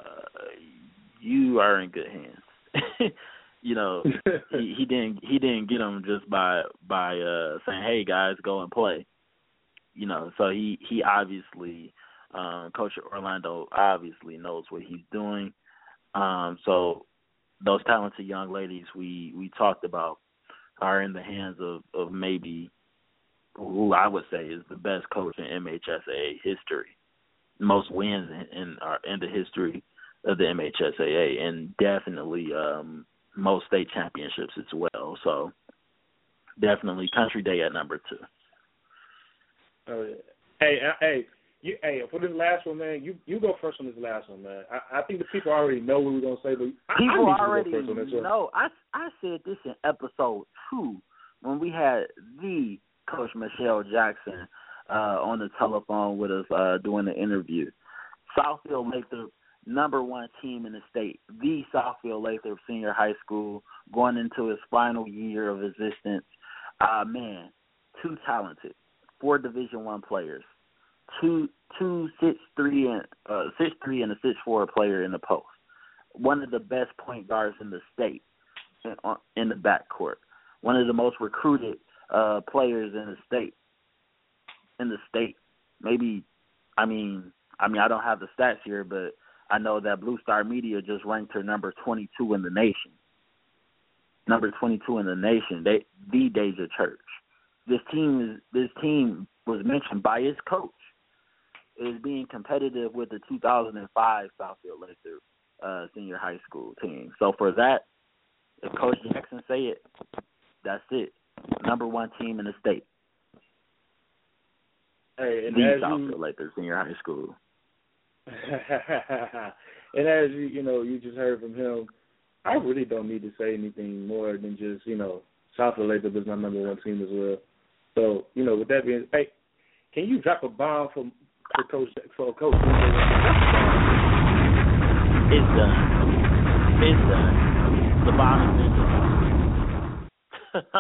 you are in good hands. You know, he, he didn't he didn't get them just by by uh, saying, "Hey guys, go and play." You know, so he he obviously, um, Coach Orlando obviously knows what he's doing. Um, so those talented young ladies we, we talked about are in the hands of, of maybe who I would say is the best coach in M H S A A history, most wins in in, our, in the history of the M H S A A, and definitely. Um, most state championships as well. So definitely Country Day at number two. Oh, yeah. Hey, uh, hey, you, hey, for this last one, man, you, you go first on this last one, man. I, I think the people already know what we're going to say, but I, people I need already you to go first on this one. know. I, I said this in episode two when we had the Coach Michelle Jackson uh, on the telephone with us uh, doing the interview. Southfield Lathrop, number one team in the state, the Southfield Lathrop Senior High School, going into its final year of existence. Uh, man, too talented. Four Division One players, two two six three and uh, six three and a six four player in the post. One of the best point guards in the state in, in the backcourt. One of the most recruited uh, players in the state. In the state, maybe. I mean, I mean, I don't have the stats here, but I know that Blue Star Media just ranked her number twenty-two in the nation. Number twenty-two in the nation. They, the Deja Church. This team is this team was mentioned by its coach. It is being competitive with the two thousand five Southfield Lathrop uh, Senior High School team. So for that, if Coach Jackson say it, that's it. Number one team in the state. Hey, and the as Southfield you, Lathrop Senior High School. And as you, you know, you just heard from him, I really don't need to say anything more than just, you know, Southfield Lathrop is my number one team as well. So, you know, with that being, hey, can you drop a bomb for for Coach for Coach? It's done. It's done. The bomb is done.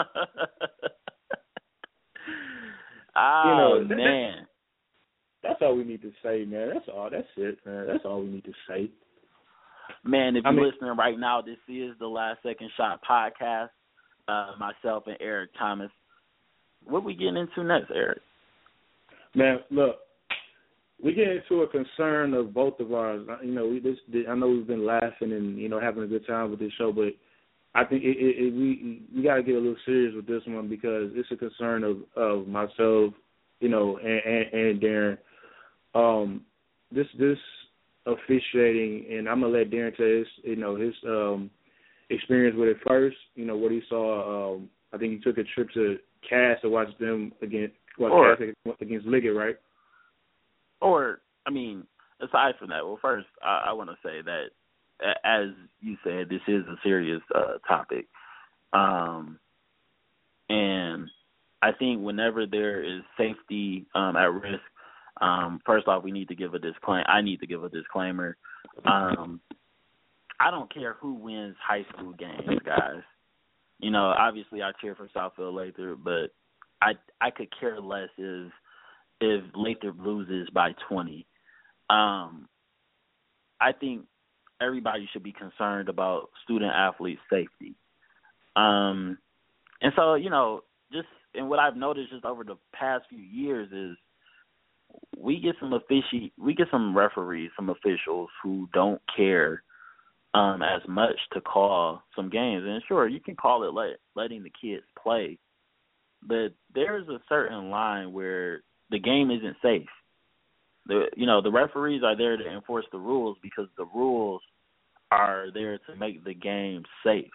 Oh you know, that, man. That's all we need to say, man. That's all. That's it, man. That's all we need to say. Man, if I you're mean, listening right now, this is the Last Second Shot podcast. Uh, myself and Eric Thomas. What we getting into next, Eric? Man, look, we get into a concern of both of ours. You know, we this. I know we've been laughing and you know having a good time with this show, but I think it, it, it, we we got to get a little serious with this one because it's a concern of, of myself, you know, and, and, and Darren. Um, this this officiating, and I'm gonna let Darren tell his, you know, his um, experience with it first. You know what he saw. Um, I think he took a trip to Cass to watch them against well, or, Cass against Liggett, right? Or I mean, aside from that, well, first I, I want to say that, as you said, this is a serious uh, topic. Um, And I think whenever there is safety um, at risk, um, first off, we need to give a disclaimer. I need to give a disclaimer. Um, I don't care who wins high school games, guys. You know, obviously I cheer for Southfield Lathrop, but I I could care less if if Lathrop loses by twenty. Um, I think everybody should be concerned about student athlete safety. Um, and so, you know, just and what I've noticed just over the past few years is we get some offici- we get some referees, some officials who don't care um, as much to call some games. And sure, you can call it let, letting the kids play, but there's a certain line where the game isn't safe. The you know the referees are there to enforce the rules because the rules are there to make the game safe.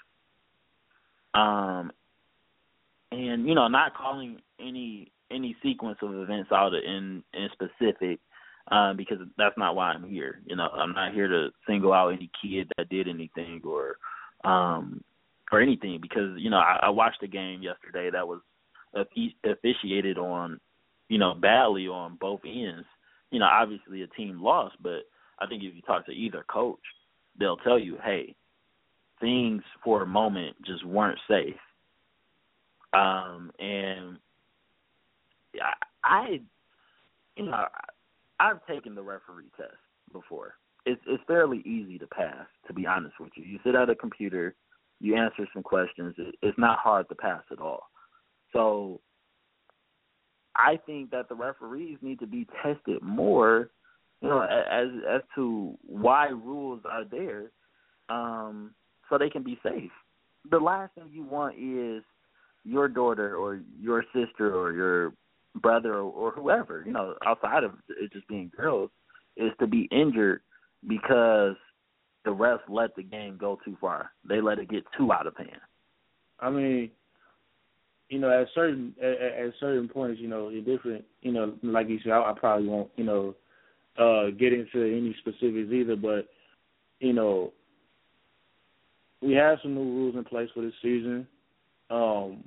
Um, and you know, not calling any any sequence of events out in in specific, um, because that's not why I'm here. You know, I'm not here to single out any kid that did anything or um, or anything because you know I, I watched a game yesterday that was officiated on you know badly on both ends. You know, obviously a team lost, but I think if you talk to either coach, they'll tell you, hey, things for a moment just weren't safe. Um, and I, I, you know, I've taken the referee test before. It's it's fairly easy to pass, to be honest with you. You sit at a computer, you answer some questions. It, it's not hard to pass at all. So I think that the referees need to be tested more, you know, as as to why rules are there, um, so they can be safe. The last thing you want is your daughter or your sister or your brother or, or whoever, you know, outside of it just being girls, is to be injured because the refs let the game go too far. They let it get too out of hand. I mean, you know, at certain at, at certain points, you know, you're different. You know, like you said, I, I probably won't, you know, uh, get into any specifics either. But you know, we have some new rules in place for this season, um,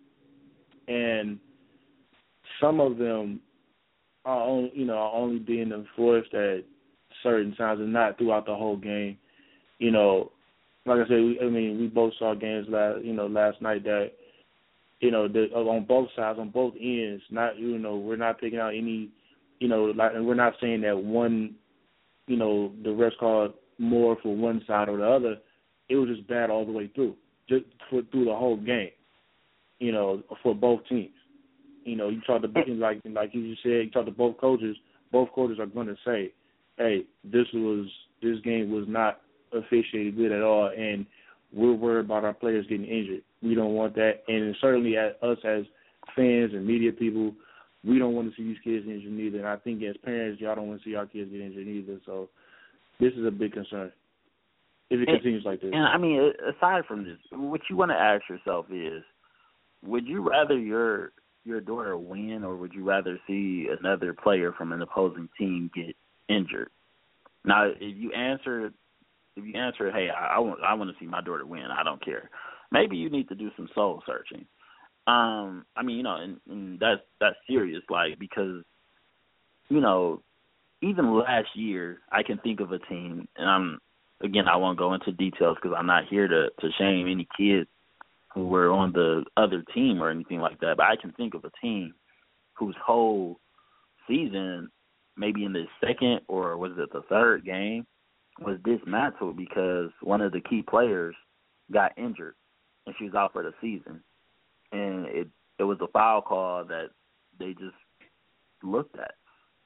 and some of them are only, you know, are only being enforced at certain times and not throughout the whole game. You know, like I said, we, I mean, we both saw games last, you know, last night that. You know, the, on both sides, on both ends. Not, you know, we're not picking out any, you know, like, and we're not saying that one, you know, the refs called more for one side or the other. It was just bad all the way through, just for, through the whole game. You know, for both teams. You know, you talk to like like you just said, you talk to both coaches. Both coaches are going to say, "Hey, this was this game was not officiated good at all," and we're worried about our players getting injured. We don't want that. And certainly at us as fans and media people, we don't want to see these kids injured either. And I think as parents, y'all don't want to see our kids get injured either. So this is a big concern if it and, continues like this. And, I mean, aside from this, what you want to ask yourself is, would you rather your your daughter win or would you rather see another player from an opposing team get injured? Now, if you answer If you answer, hey, I, I want I want to see my daughter win, I don't care. Maybe you need to do some soul searching. Um, I mean, you know, and, and that's that's serious, like because, you know, even last year I can think of a team, and I'm again I won't go into details because I'm not here to to shame any kids who were on the other team or anything like that. But I can think of a team whose whole season, maybe in the second or was it the third game, was dismantled because one of the key players got injured and she was out for the season. And it it was a foul call that they just looked at.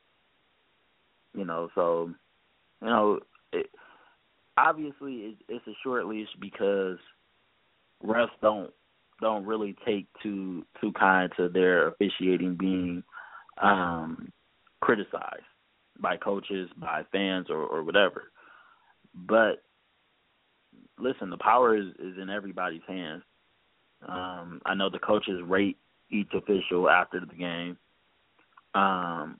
You know, so, you know, it, obviously it, it's a short leash because refs don't don't really take too too kind to their officiating being um, criticized by coaches, by fans, or, or whatever. But listen, the power is, is in everybody's hands. Um, I know the coaches rate each official after the game. Um,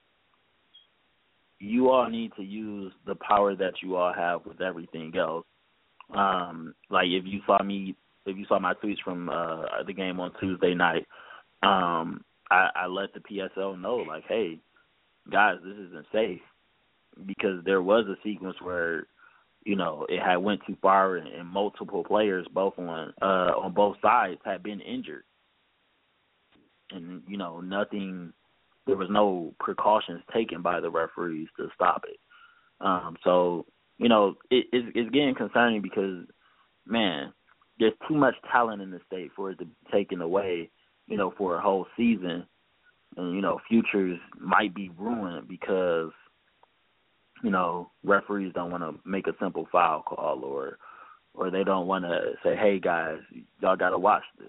you all need to use the power that you all have with everything else. Um, like if you saw me if you saw my tweets from uh, the game on Tuesday night, um, I, I let the P S L know, like, hey, guys, this isn't safe, because there was a sequence where, you know, it had went too far and, and multiple players, both on uh, on both sides, had been injured, and you know, nothing. There was no precautions taken by the referees to stop it. Um, so, you know, it, it's, it's getting concerning because, man, there's too much talent in the state for it to be taken away, you know, for a whole season. And, you know, futures might be ruined because, you know, referees don't want to make a simple foul call, or or they don't want to say, hey, guys, y'all got to watch this.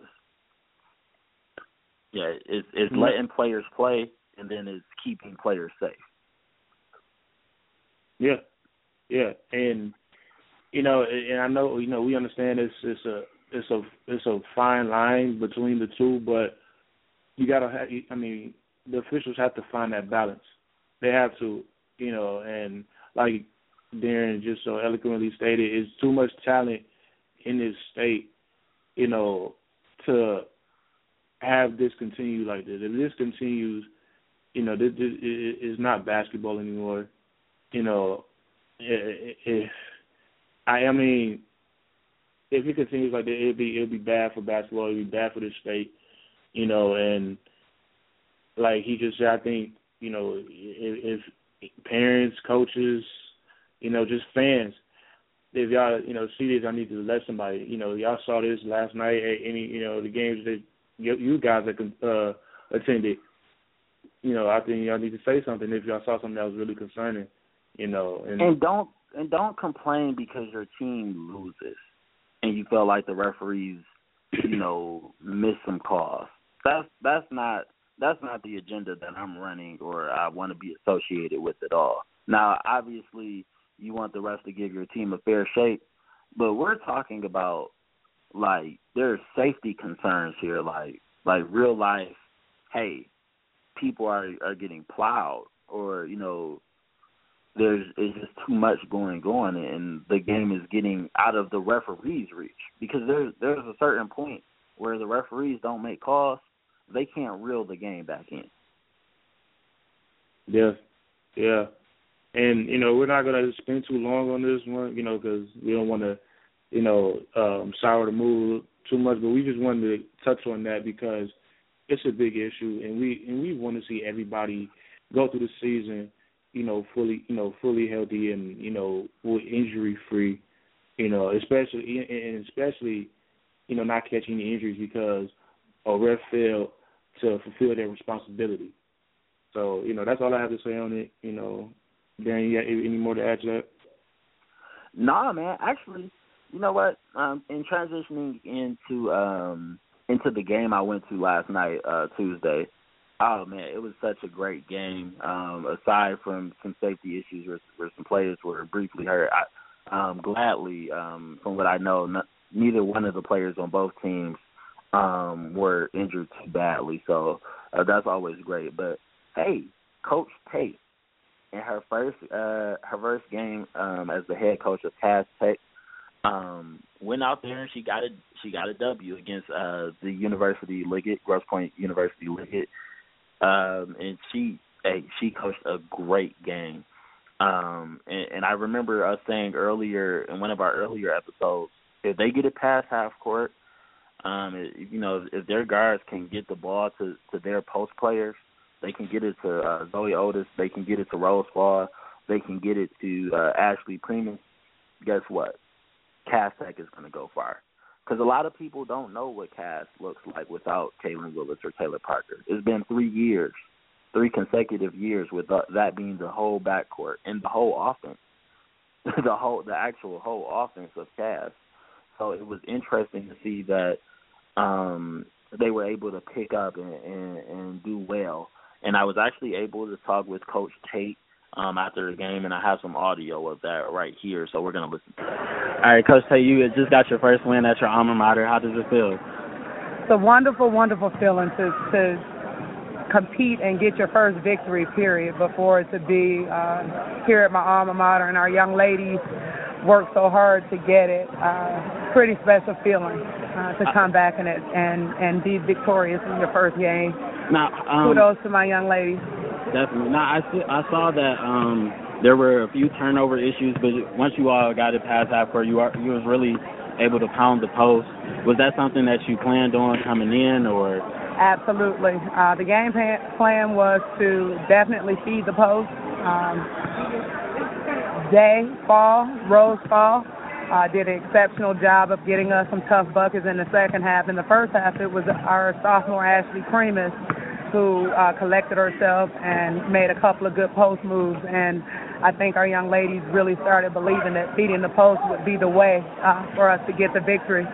Yeah, it's, it's mm-hmm. letting players play, and then it's keeping players safe. Yeah, yeah, and you know, and I know, you know, we understand it's it's a it's a it's a fine line between the two, but you gotta have. I mean, the officials have to find that balance. They have to, you know, and like Darren just so eloquently stated, it's too much talent in this state, you know, to have this continue like this. If this continues, you know, this, this is not basketball anymore. You know, if I, I mean, if it continues like that, it'll be it'll be bad for basketball. It'll be bad for the state. You know, and like he just said, I think, you know, if, if parents, coaches, you know, just fans, if y'all, you know, see this, I need to let somebody, you know, y'all saw this last night at any, you know, the games that you guys that uh, attended. You know, I think y'all need to say something if y'all saw something that was really concerning, you know. And, and don't and don't complain because your team loses and you feel like the referees, you know, miss some calls. That's that's not that's not the agenda that I'm running or I want to be associated with at all. Now, obviously, you want the rest to give your team a fair shake, but we're talking about, like, there's safety concerns here, like like real life. Hey, people are are getting plowed, or you know, there's it's just too much going on, and the game is getting out of the referee's reach, because there's there's a certain point where the referees don't make calls, they can't reel the game back in. Yeah, yeah, and you know, we're not gonna spend too long on this one, you know, because we don't want to, you know, um, sour the mood too much, but we just wanted to touch on that because it's a big issue, and we and we want to see everybody go through the season, you know, fully, you know, fully healthy and, you know, injury free, you know, especially and especially, you know, not catching any injuries because a ref failed to fulfill their responsibility. So, you know, that's all I have to say on it. You know, Darren, you got any more to add to that? Nah, man. Actually, you know what? Um, in transitioning into um, into the game I went to last night, uh, Tuesday. Oh man, it was such a great game. Um, aside from some safety issues where, where some players were briefly hurt, I, um, gladly, um, from what I know, not, neither one of the players on both teams um, were injured too badly. So uh, that's always great. But hey, Coach Tate, in her first uh, her first game um, as the head coach of Cass Tech, um, went out there and she got a she got a W against uh, the University Liggett, Grosse Pointe University Liggett. Um, and she, hey, she coached a great game. Um, and, and I remember us saying earlier in one of our earlier episodes, if they get it past half court, um, it, you know, if their guards can get the ball to, to their post players, they can get it to uh, Zoe Otis, they can get it to Rose Fall, they can get it to uh, Ashley Preman. Guess what? Cass Tech is going to go far. Because a lot of people don't know what Cass looks like without Kaylin Willis or Taylor Parker. It's been three years, three consecutive years with the, that being the whole backcourt and the whole offense, the whole, the actual whole offense of Cass. So it was interesting to see that um, they were able to pick up and, and, and do well. And I was actually able to talk with Coach Tate um, after the game, and I have some audio of that right here, so we're going to listen to that. All right, Coach Tate, you just got your first win at your alma mater. How does it feel? It's a wonderful, wonderful feeling to, to compete and get your first victory, period, before it to be uh, here at my alma mater, and our young ladies worked so hard to get it. Uh, pretty special feeling uh, to come back in it and, and be victorious in your first game. Now, um, kudos to my young ladies. Definitely. Now, I, see, I saw that um, there were a few turnover issues, but once you all got it past half court, you, are, you was really able to pound the post. Was that something that you planned on coming in, or? Absolutely. Uh, the game plan was to definitely feed the post. Um, Day Fall, Rose Fall, uh, did an exceptional job of getting us some tough buckets in the second half. In the first half, it was our sophomore Ashley Primus who uh, collected herself and made a couple of good post moves. And I think our young ladies really started believing that feeding the post would be the way uh, for us to get the victory.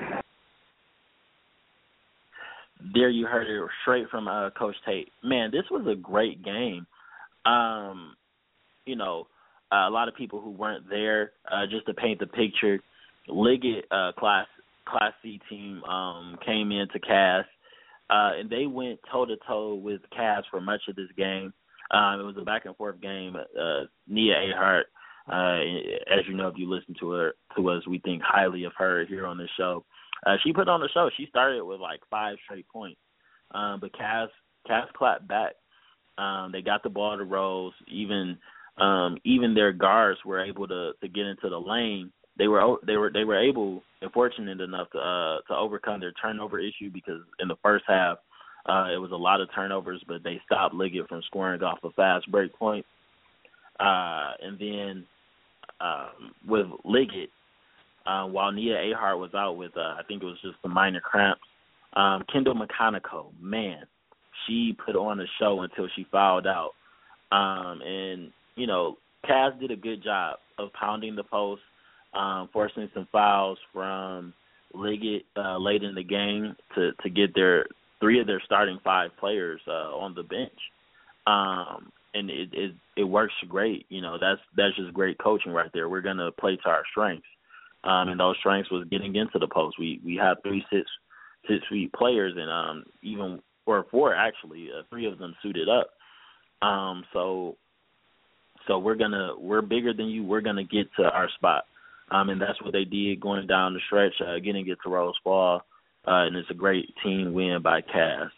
There you heard it straight from uh, Coach Tate. Man, this was a great game. Um, you know, Uh, a lot of people who weren't there, uh, just to paint the picture, Liggett uh, Class Class C team um, came into Cass, uh, and they went toe-to-toe with Cass for much of this game. Um, it was a back-and-forth game. Uh, Nia Ahart, uh, as you know, if you listen to her to us, we think highly of her here on this show. Uh, she put on the show. She started with like five straight points, um, but Cass Cass clapped back. Um, they got the ball to Rose, even – Um, even their guards were able to, to get into the lane. They were they were they were able and fortunate enough to uh, to overcome their turnover issue, because in the first half uh, it was a lot of turnovers, but they stopped Liggett from scoring off a fast break point. Uh, and then um, with Liggett, uh, while Nia Ahart was out with uh, I think it was just some minor cramps, um, Kendall McConico, man, she put on a show until she fouled out, um, and you know, Cass did a good job of pounding the post, um, forcing some fouls from Liggett uh, late in the game to, to get their three of their starting five players uh, on the bench, um, and it, it it works great. You know, that's that's just great coaching right there. We're gonna play to our strengths, um, and those strengths was getting into the post. We we have three six six feet players, and um, even or four actually, uh, three of them suited up. Um, so. So we're gonna we're bigger than you. We're gonna get to our spot, um, and that's what they did going down the stretch, uh, getting it to Rose Fall, uh, and it's a great team win by Cass.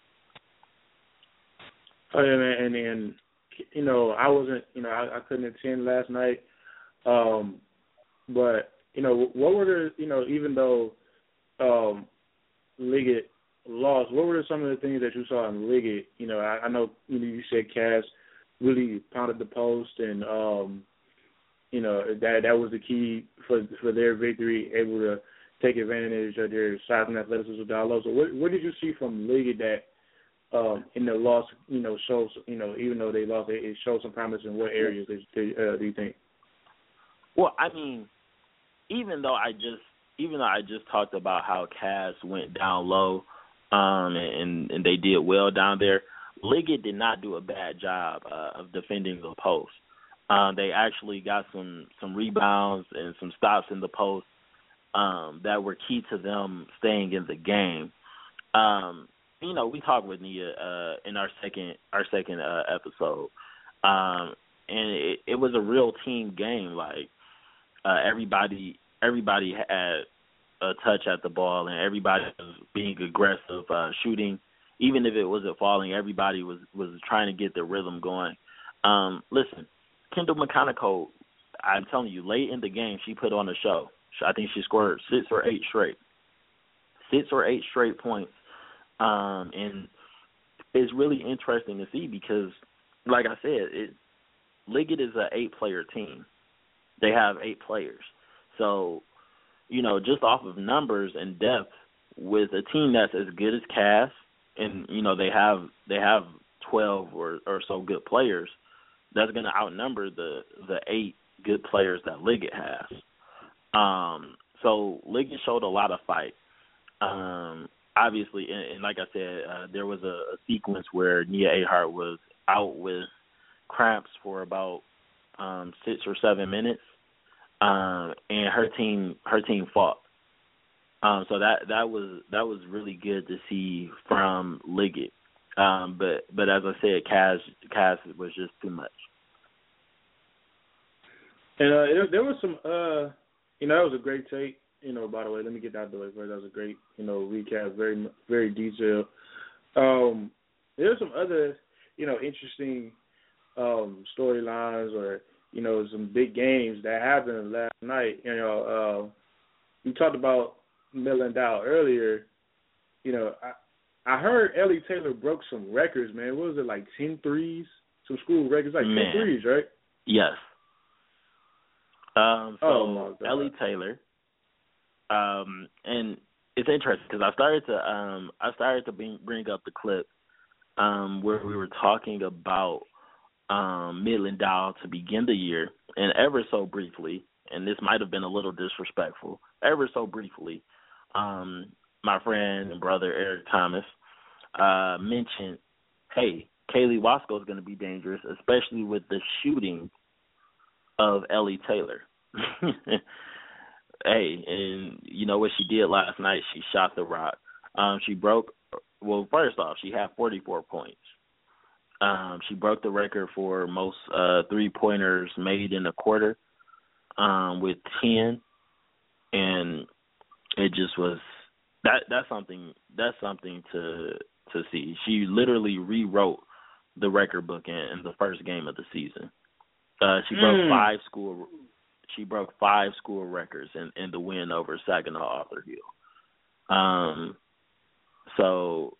Oh yeah, man, and and you know I wasn't you know I, I couldn't attend last night, um, but you know what were the you know even though um, Liggett lost, what were some of the things that you saw in Liggett? You know I, I know you know you said Cass really pounded the post, and um, you know that that was the key for for their victory, able to take advantage of their size and athleticism down low. So what what did you see from Liggett that um, in the loss, you know, shows you know even though they lost, it, it showed some promise in what areas they, they, uh, do you think? Well, I mean, even though I just even though I just talked about how Cass went down low, um, and and they did well down there, Liggett did not do a bad job uh, of defending the post. Uh, they actually got some, some rebounds and some stops in the post um, that were key to them staying in the game. Um, you know, we talked with Nia uh, in our second our second uh, episode, um, and it, it was a real team game. Like uh, everybody everybody had a touch at the ball, and everybody was being aggressive, uh, shooting. Even if it wasn't falling, everybody was, was trying to get the rhythm going. Um, listen, Kendall McConico, I'm telling you, late in the game, she put on a show. I think she scored six or eight straight. Six or eight straight points. Um, and it's really interesting to see because, like I said, it, Liggett is an eight-player team. They have eight players. So, you know, just off of numbers and depth, with a team that's as good as Cass, and you know they have they have twelve or, or so good players, that's going to outnumber the the eight good players that Liggett has. Um, so Liggett showed a lot of fight. Um, obviously, and, and like I said, uh, there was a, a sequence where Nia Ahart was out with cramps for about um, six or seven minutes, um, and her team her team fought. Um, so that that was that was really good to see from Liggett. Um, but but as I said, Cass Cass was just too much. And uh, there, there was some, uh, you know, that was a great take. You know, by the way, let me get that out of the way first. That was a great, you know, recap, very, very detailed. Um, there's some other, you know, interesting um, storylines or, you know, some big games that happened last night. You know, uh, we talked about Miller Dow earlier. You know, I, I heard Ellie Taylor broke some records, man. What was it, like ten threes? Some school records, like Man. ten threes, right? Yes. Um, so oh Ellie Taylor, um, and it's interesting because I started to um, I started to bring, bring up the clip um, where we were talking about um, Midland Dow to begin the year, and ever so briefly, and this might have been a little disrespectful, ever so briefly, um, my friend and brother Eric Thomas uh, mentioned, hey, Kaylee Wasco is going to be dangerous, especially with the shooting of Ellie Taylor. Hey, and you know what she did last night? She shot the rock. Um, she broke, well, first off, she had forty-four points. Um, she broke the record for most uh, three-pointers made in a quarter um, with ten, and it just was that. That's something. That's something to to see. She literally rewrote the record book in, in the first game of the season. Uh, she broke mm. five school. She broke five school records in, in the win over Saginaw Arthur Hill. Um. So,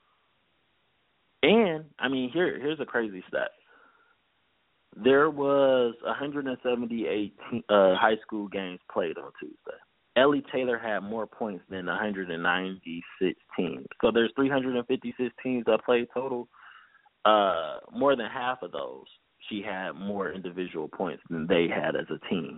and I mean, here here's a crazy stat. There was one hundred seventy-eight uh, high school games played on Tuesday. Ellie Taylor had more points than one hundred ninety-six teams. So there's three hundred fifty-six teams that played total. Uh, more than half of those, she had more individual points than they had as a team.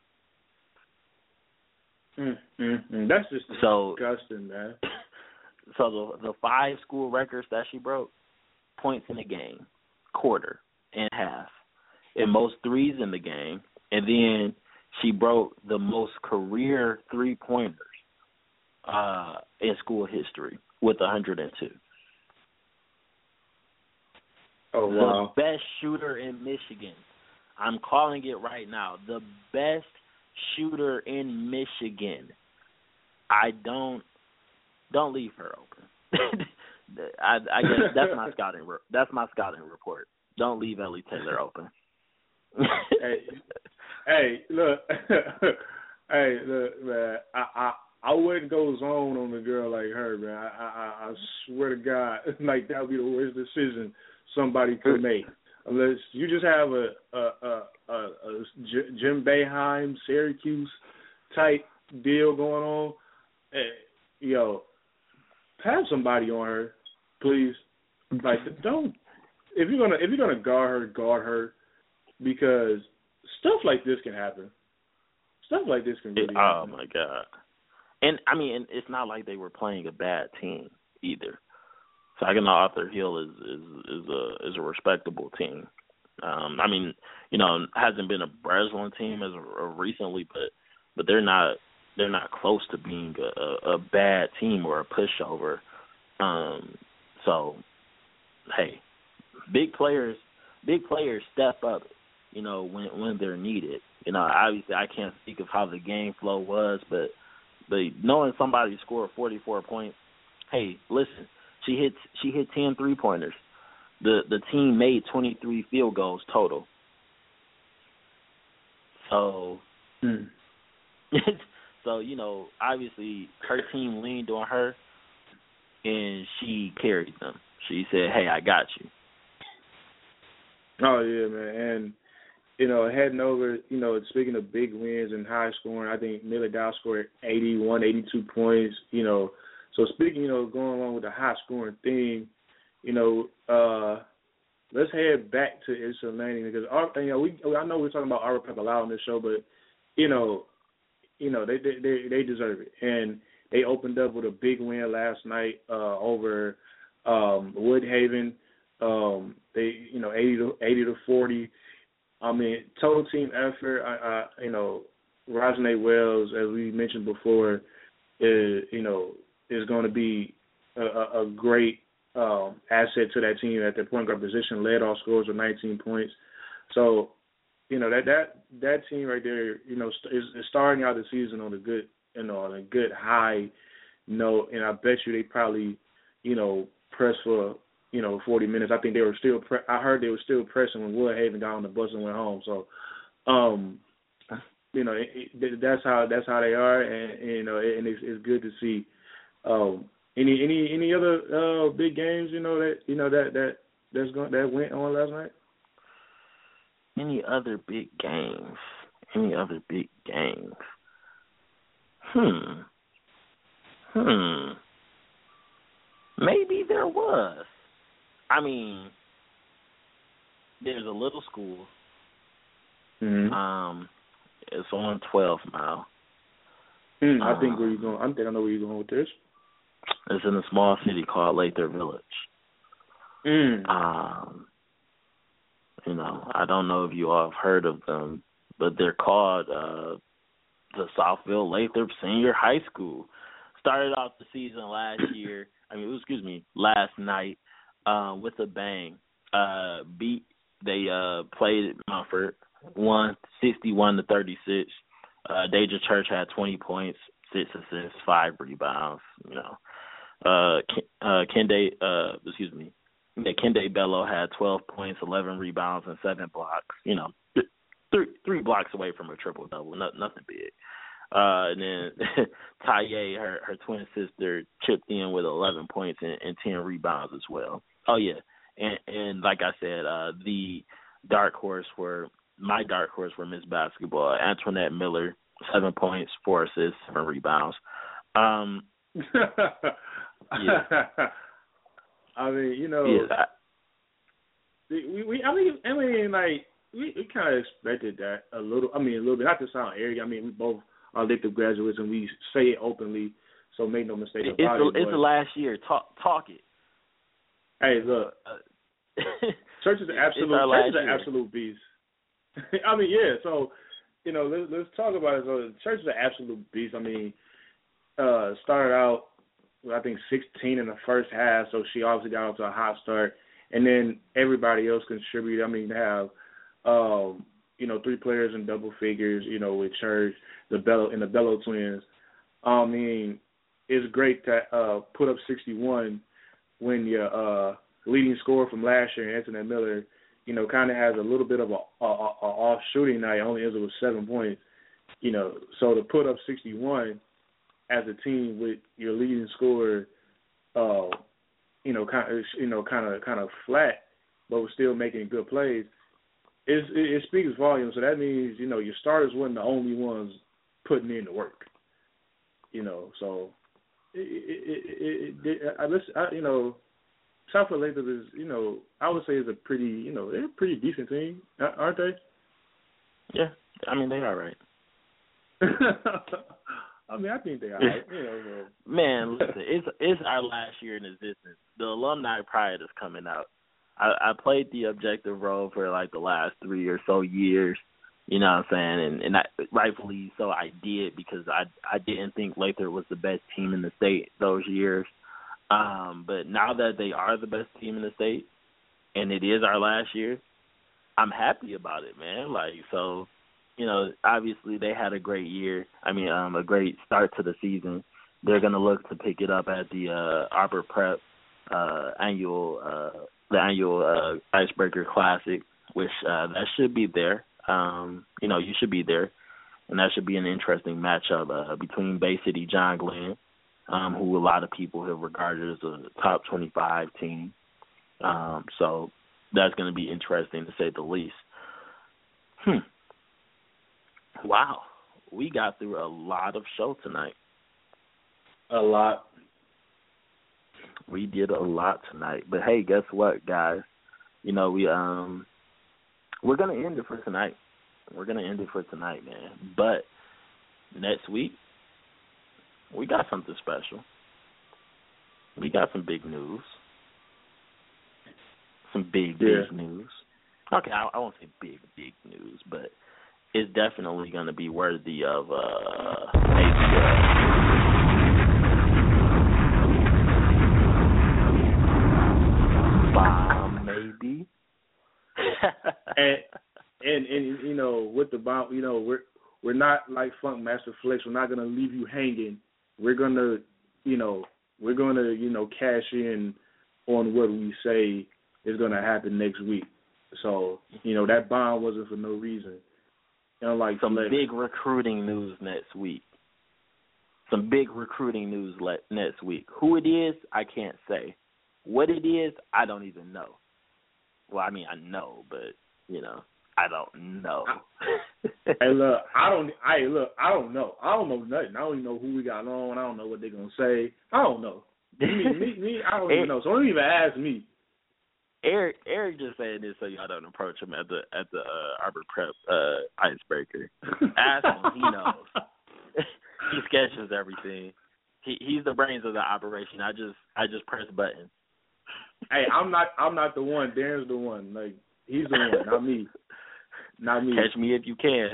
Mm, mm, mm. That's just so, disgusting, man. So the the five school records that she broke, points in the game, quarter, and half, and most threes in the game, and then she broke the most career three-pointers uh, in school history with one hundred two. Oh, wow. The best shooter in Michigan. I'm calling it right now. The best shooter in Michigan. I don't don't leave her open. I, I guess that's my scouting. That's my scouting report. Don't leave Ellie Taylor open. hey, hey, look, hey, look, man. I, I I wouldn't go zone on a girl like her, man. I I, I swear to God, like that would be the worst decision somebody could make. Unless you just have a a a, a, a Jim Boeheim, Syracuse type deal going on, hey, yo, have somebody on her, please. Like, don't if you're gonna if you're gonna guard her, guard her, because stuff like this can happen. Stuff like this can really it, happen. Oh my God! And I mean, it's not like they were playing a bad team either. Saginaw Arthur Hill is is is a is a respectable team. Um, I mean, you know, hasn't been a Breslin team as of recently, but but they're not they're not close to being a, a, a bad team or a pushover. Um, so, hey, big players big players step up, you know, when when they're needed. You know, obviously I can't speak of how the game flow was, but but knowing somebody scored forty-four points, hey, listen. She hit she hit ten three-pointers. The the team made twenty-three field goals total. So, hmm. so you know, obviously her team leaned on her, and she carried them. She said, "Hey, I got you." Oh yeah, man, and you know, heading over, you know, speaking of big wins and high scoring, I think Miller Dow scored eighty-one, eighty-two points. You know. So speaking, you know, going along with the high-scoring theme, you know, uh, let's head back to Ypsilanti because our, you know, we I know we're talking about Arbor Prep a lot on this show, but you know, you know they they they, they deserve it, and they opened up with a big win last night uh, over um, Woodhaven. Um, they you know eighty to eighty to forty. I mean, total team effort. I, I you know, Rosne Wells, as we mentioned before, is you know. is going to be a, a great um, asset to that team at the point guard position, led all scorers with nineteen points. So, you know that that that team right there, you know, is, is starting out the season on a good, you know, on a good high note, and I bet you they probably, you know, press for, you know, forty minutes. I think they were still. Pre- I heard they were still pressing when Woodhaven got on the bus and went home. So, um, you know, it, it, that's how that's how they are, and, and you know, and it's, it's good to see. Um, any any any other uh, big games, you know, that you know that that that's going that went on last night? Any other big games? Any other big games? Hmm. Hmm. Maybe there was. I mean, there's a little school. Mm-hmm. Um, it's on twelfth mile. Mm, I um, think where you going. I think I know where you're going with this. It's in a small city called Lathrop Village. Mm. Um, you know, I don't know if you all have heard of them, but they're called uh, the Southfield Lathrop Senior High School. Started off the season last year. I mean, excuse me, last night uh, with a bang. Uh, beat they uh, played at Mumford, won sixty-one to thirty-six. Uh, Deja Church had twenty points, six assists, five rebounds. You know, uh, uh, Kende, uh, excuse me, yeah, Kende Bello had twelve points, eleven rebounds, and seven blocks. You know, th- three three blocks away from a triple double. No, nothing big. Uh, and then Taye, her her twin sister, chipped in with eleven points and, and ten rebounds as well. Oh yeah, and and like I said, uh, the dark horse were my dark horse for Miss Basketball, Antoinette Miller, seven points, four assists, seven rebounds. Um, yeah. I mean, you know, yeah, I, we, we, I mean, I mean, like we, we kind of expected that a little. I mean, a little bit. Not to sound arrogant. I mean, we both are Lathrop graduates, and we say it openly. So make no mistake it's about the, it. It's the last year. Talk, talk it. Hey, look, Uh, Church is an absolute, Church is an absolute beast. I mean, yeah. So, you know, let's, let's talk about it. So, Church is an absolute beast. I mean, uh, started out, I think, sixteen in the first half, so she obviously got off to a hot start. And then everybody else contributed. I mean, they have, um, you know, three players in double figures, you know, with Church, the Bello, and the Bello twins. I mean, it's great to uh, put up sixty-one when your uh, leading scorer from last year, Antoinette Miller, you know, kind of has a little bit of a, a, a off shooting night. Only ends it with seven points. You know, so to put up sixty-one as a team with your leading scorer, uh, you know, kind of, you know, kind of, kind of flat, but was still making good plays, it, it, it speaks volumes. So that means, you know, your starters weren't the only ones putting in the work. You know, so it, it, it, it, it I listen, I, you know, Southfield Lathrop is, you know, I would say is a pretty, you know, they're a pretty decent team, aren't they? yeah, I mean, they are right. I mean, I think they are right. You know, so. Man, listen, it's it's our last year in existence. The alumni pride is coming out. I, I played the objective role for like the last three or so years. You know what I'm saying? And, and I, rightfully so I did, because I I didn't think Lathrop was the best team in the state those years. Um, but now that they are the best team in the state, and it is our last year, I'm happy about it, man. Like, so, you know, obviously they had a great year. I mean, um, a great start to the season. They're going to look to pick it up at the uh, Arbor Prep uh, annual, uh, the annual uh, Icebreaker Classic, which uh, that should be there. Um, you know, you should be there, and that should be an interesting matchup uh, between Bay City John Glenn, um, who a lot of people have regarded as a top twenty-five team. Um, so that's going to be interesting, to say the least. Hmm. Wow. We got through a lot of show tonight. A lot. We did a lot tonight. But, hey, guess what, guys? You know, we, um, we're going to end it for tonight. We're going to end it for tonight, man. But next week, we got something special. We got some big news. Some big, yeah. big news. Okay, I, I won't say big, big news, but it's definitely going to be worthy of uh, maybe uh, bomb, maybe. and and and you know, with the bomb, you know, we're we're not like Funk Master Flex. We're not gonna leave you hanging. We're gonna, you know, we're gonna, you know, cash in on what we say is gonna happen next week. So, you know, that bond wasn't for no reason. You know, like some Flex. big recruiting news next week. Some big recruiting news le- next week. Who it is, I can't say. What it is, I don't even know. Well, I mean, I know, but you know, I don't know. Hey, look, I don't. I look, I don't know. I don't know nothing. I don't even know who we got on. I don't know what they're gonna say. I don't know. Me, me, me I don't even know. So don't even ask me. Eric, Eric just saying this so y'all don't approach him at the at the uh, Arbor Prep uh, icebreaker. Ask him. He knows. He sketches everything. He he's the brains of the operation. I just I just press buttons. Hey, I'm not I'm not the one. Darren's the one. Like he's the one, not me. Not me. Catch me if you can.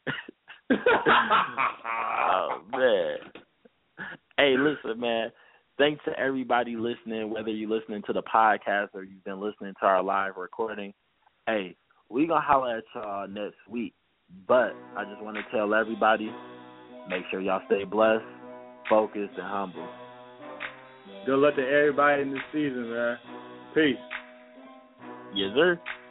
Oh man. Hey, listen, man. Thanks to everybody listening, whether you're listening to the podcast or you've been listening to our live recording. Hey, we gonna holler at y'all next week. But I just want to tell everybody, make sure y'all stay blessed, focused, and humble. Good luck to everybody in this season, man. Peace. Yes, sir.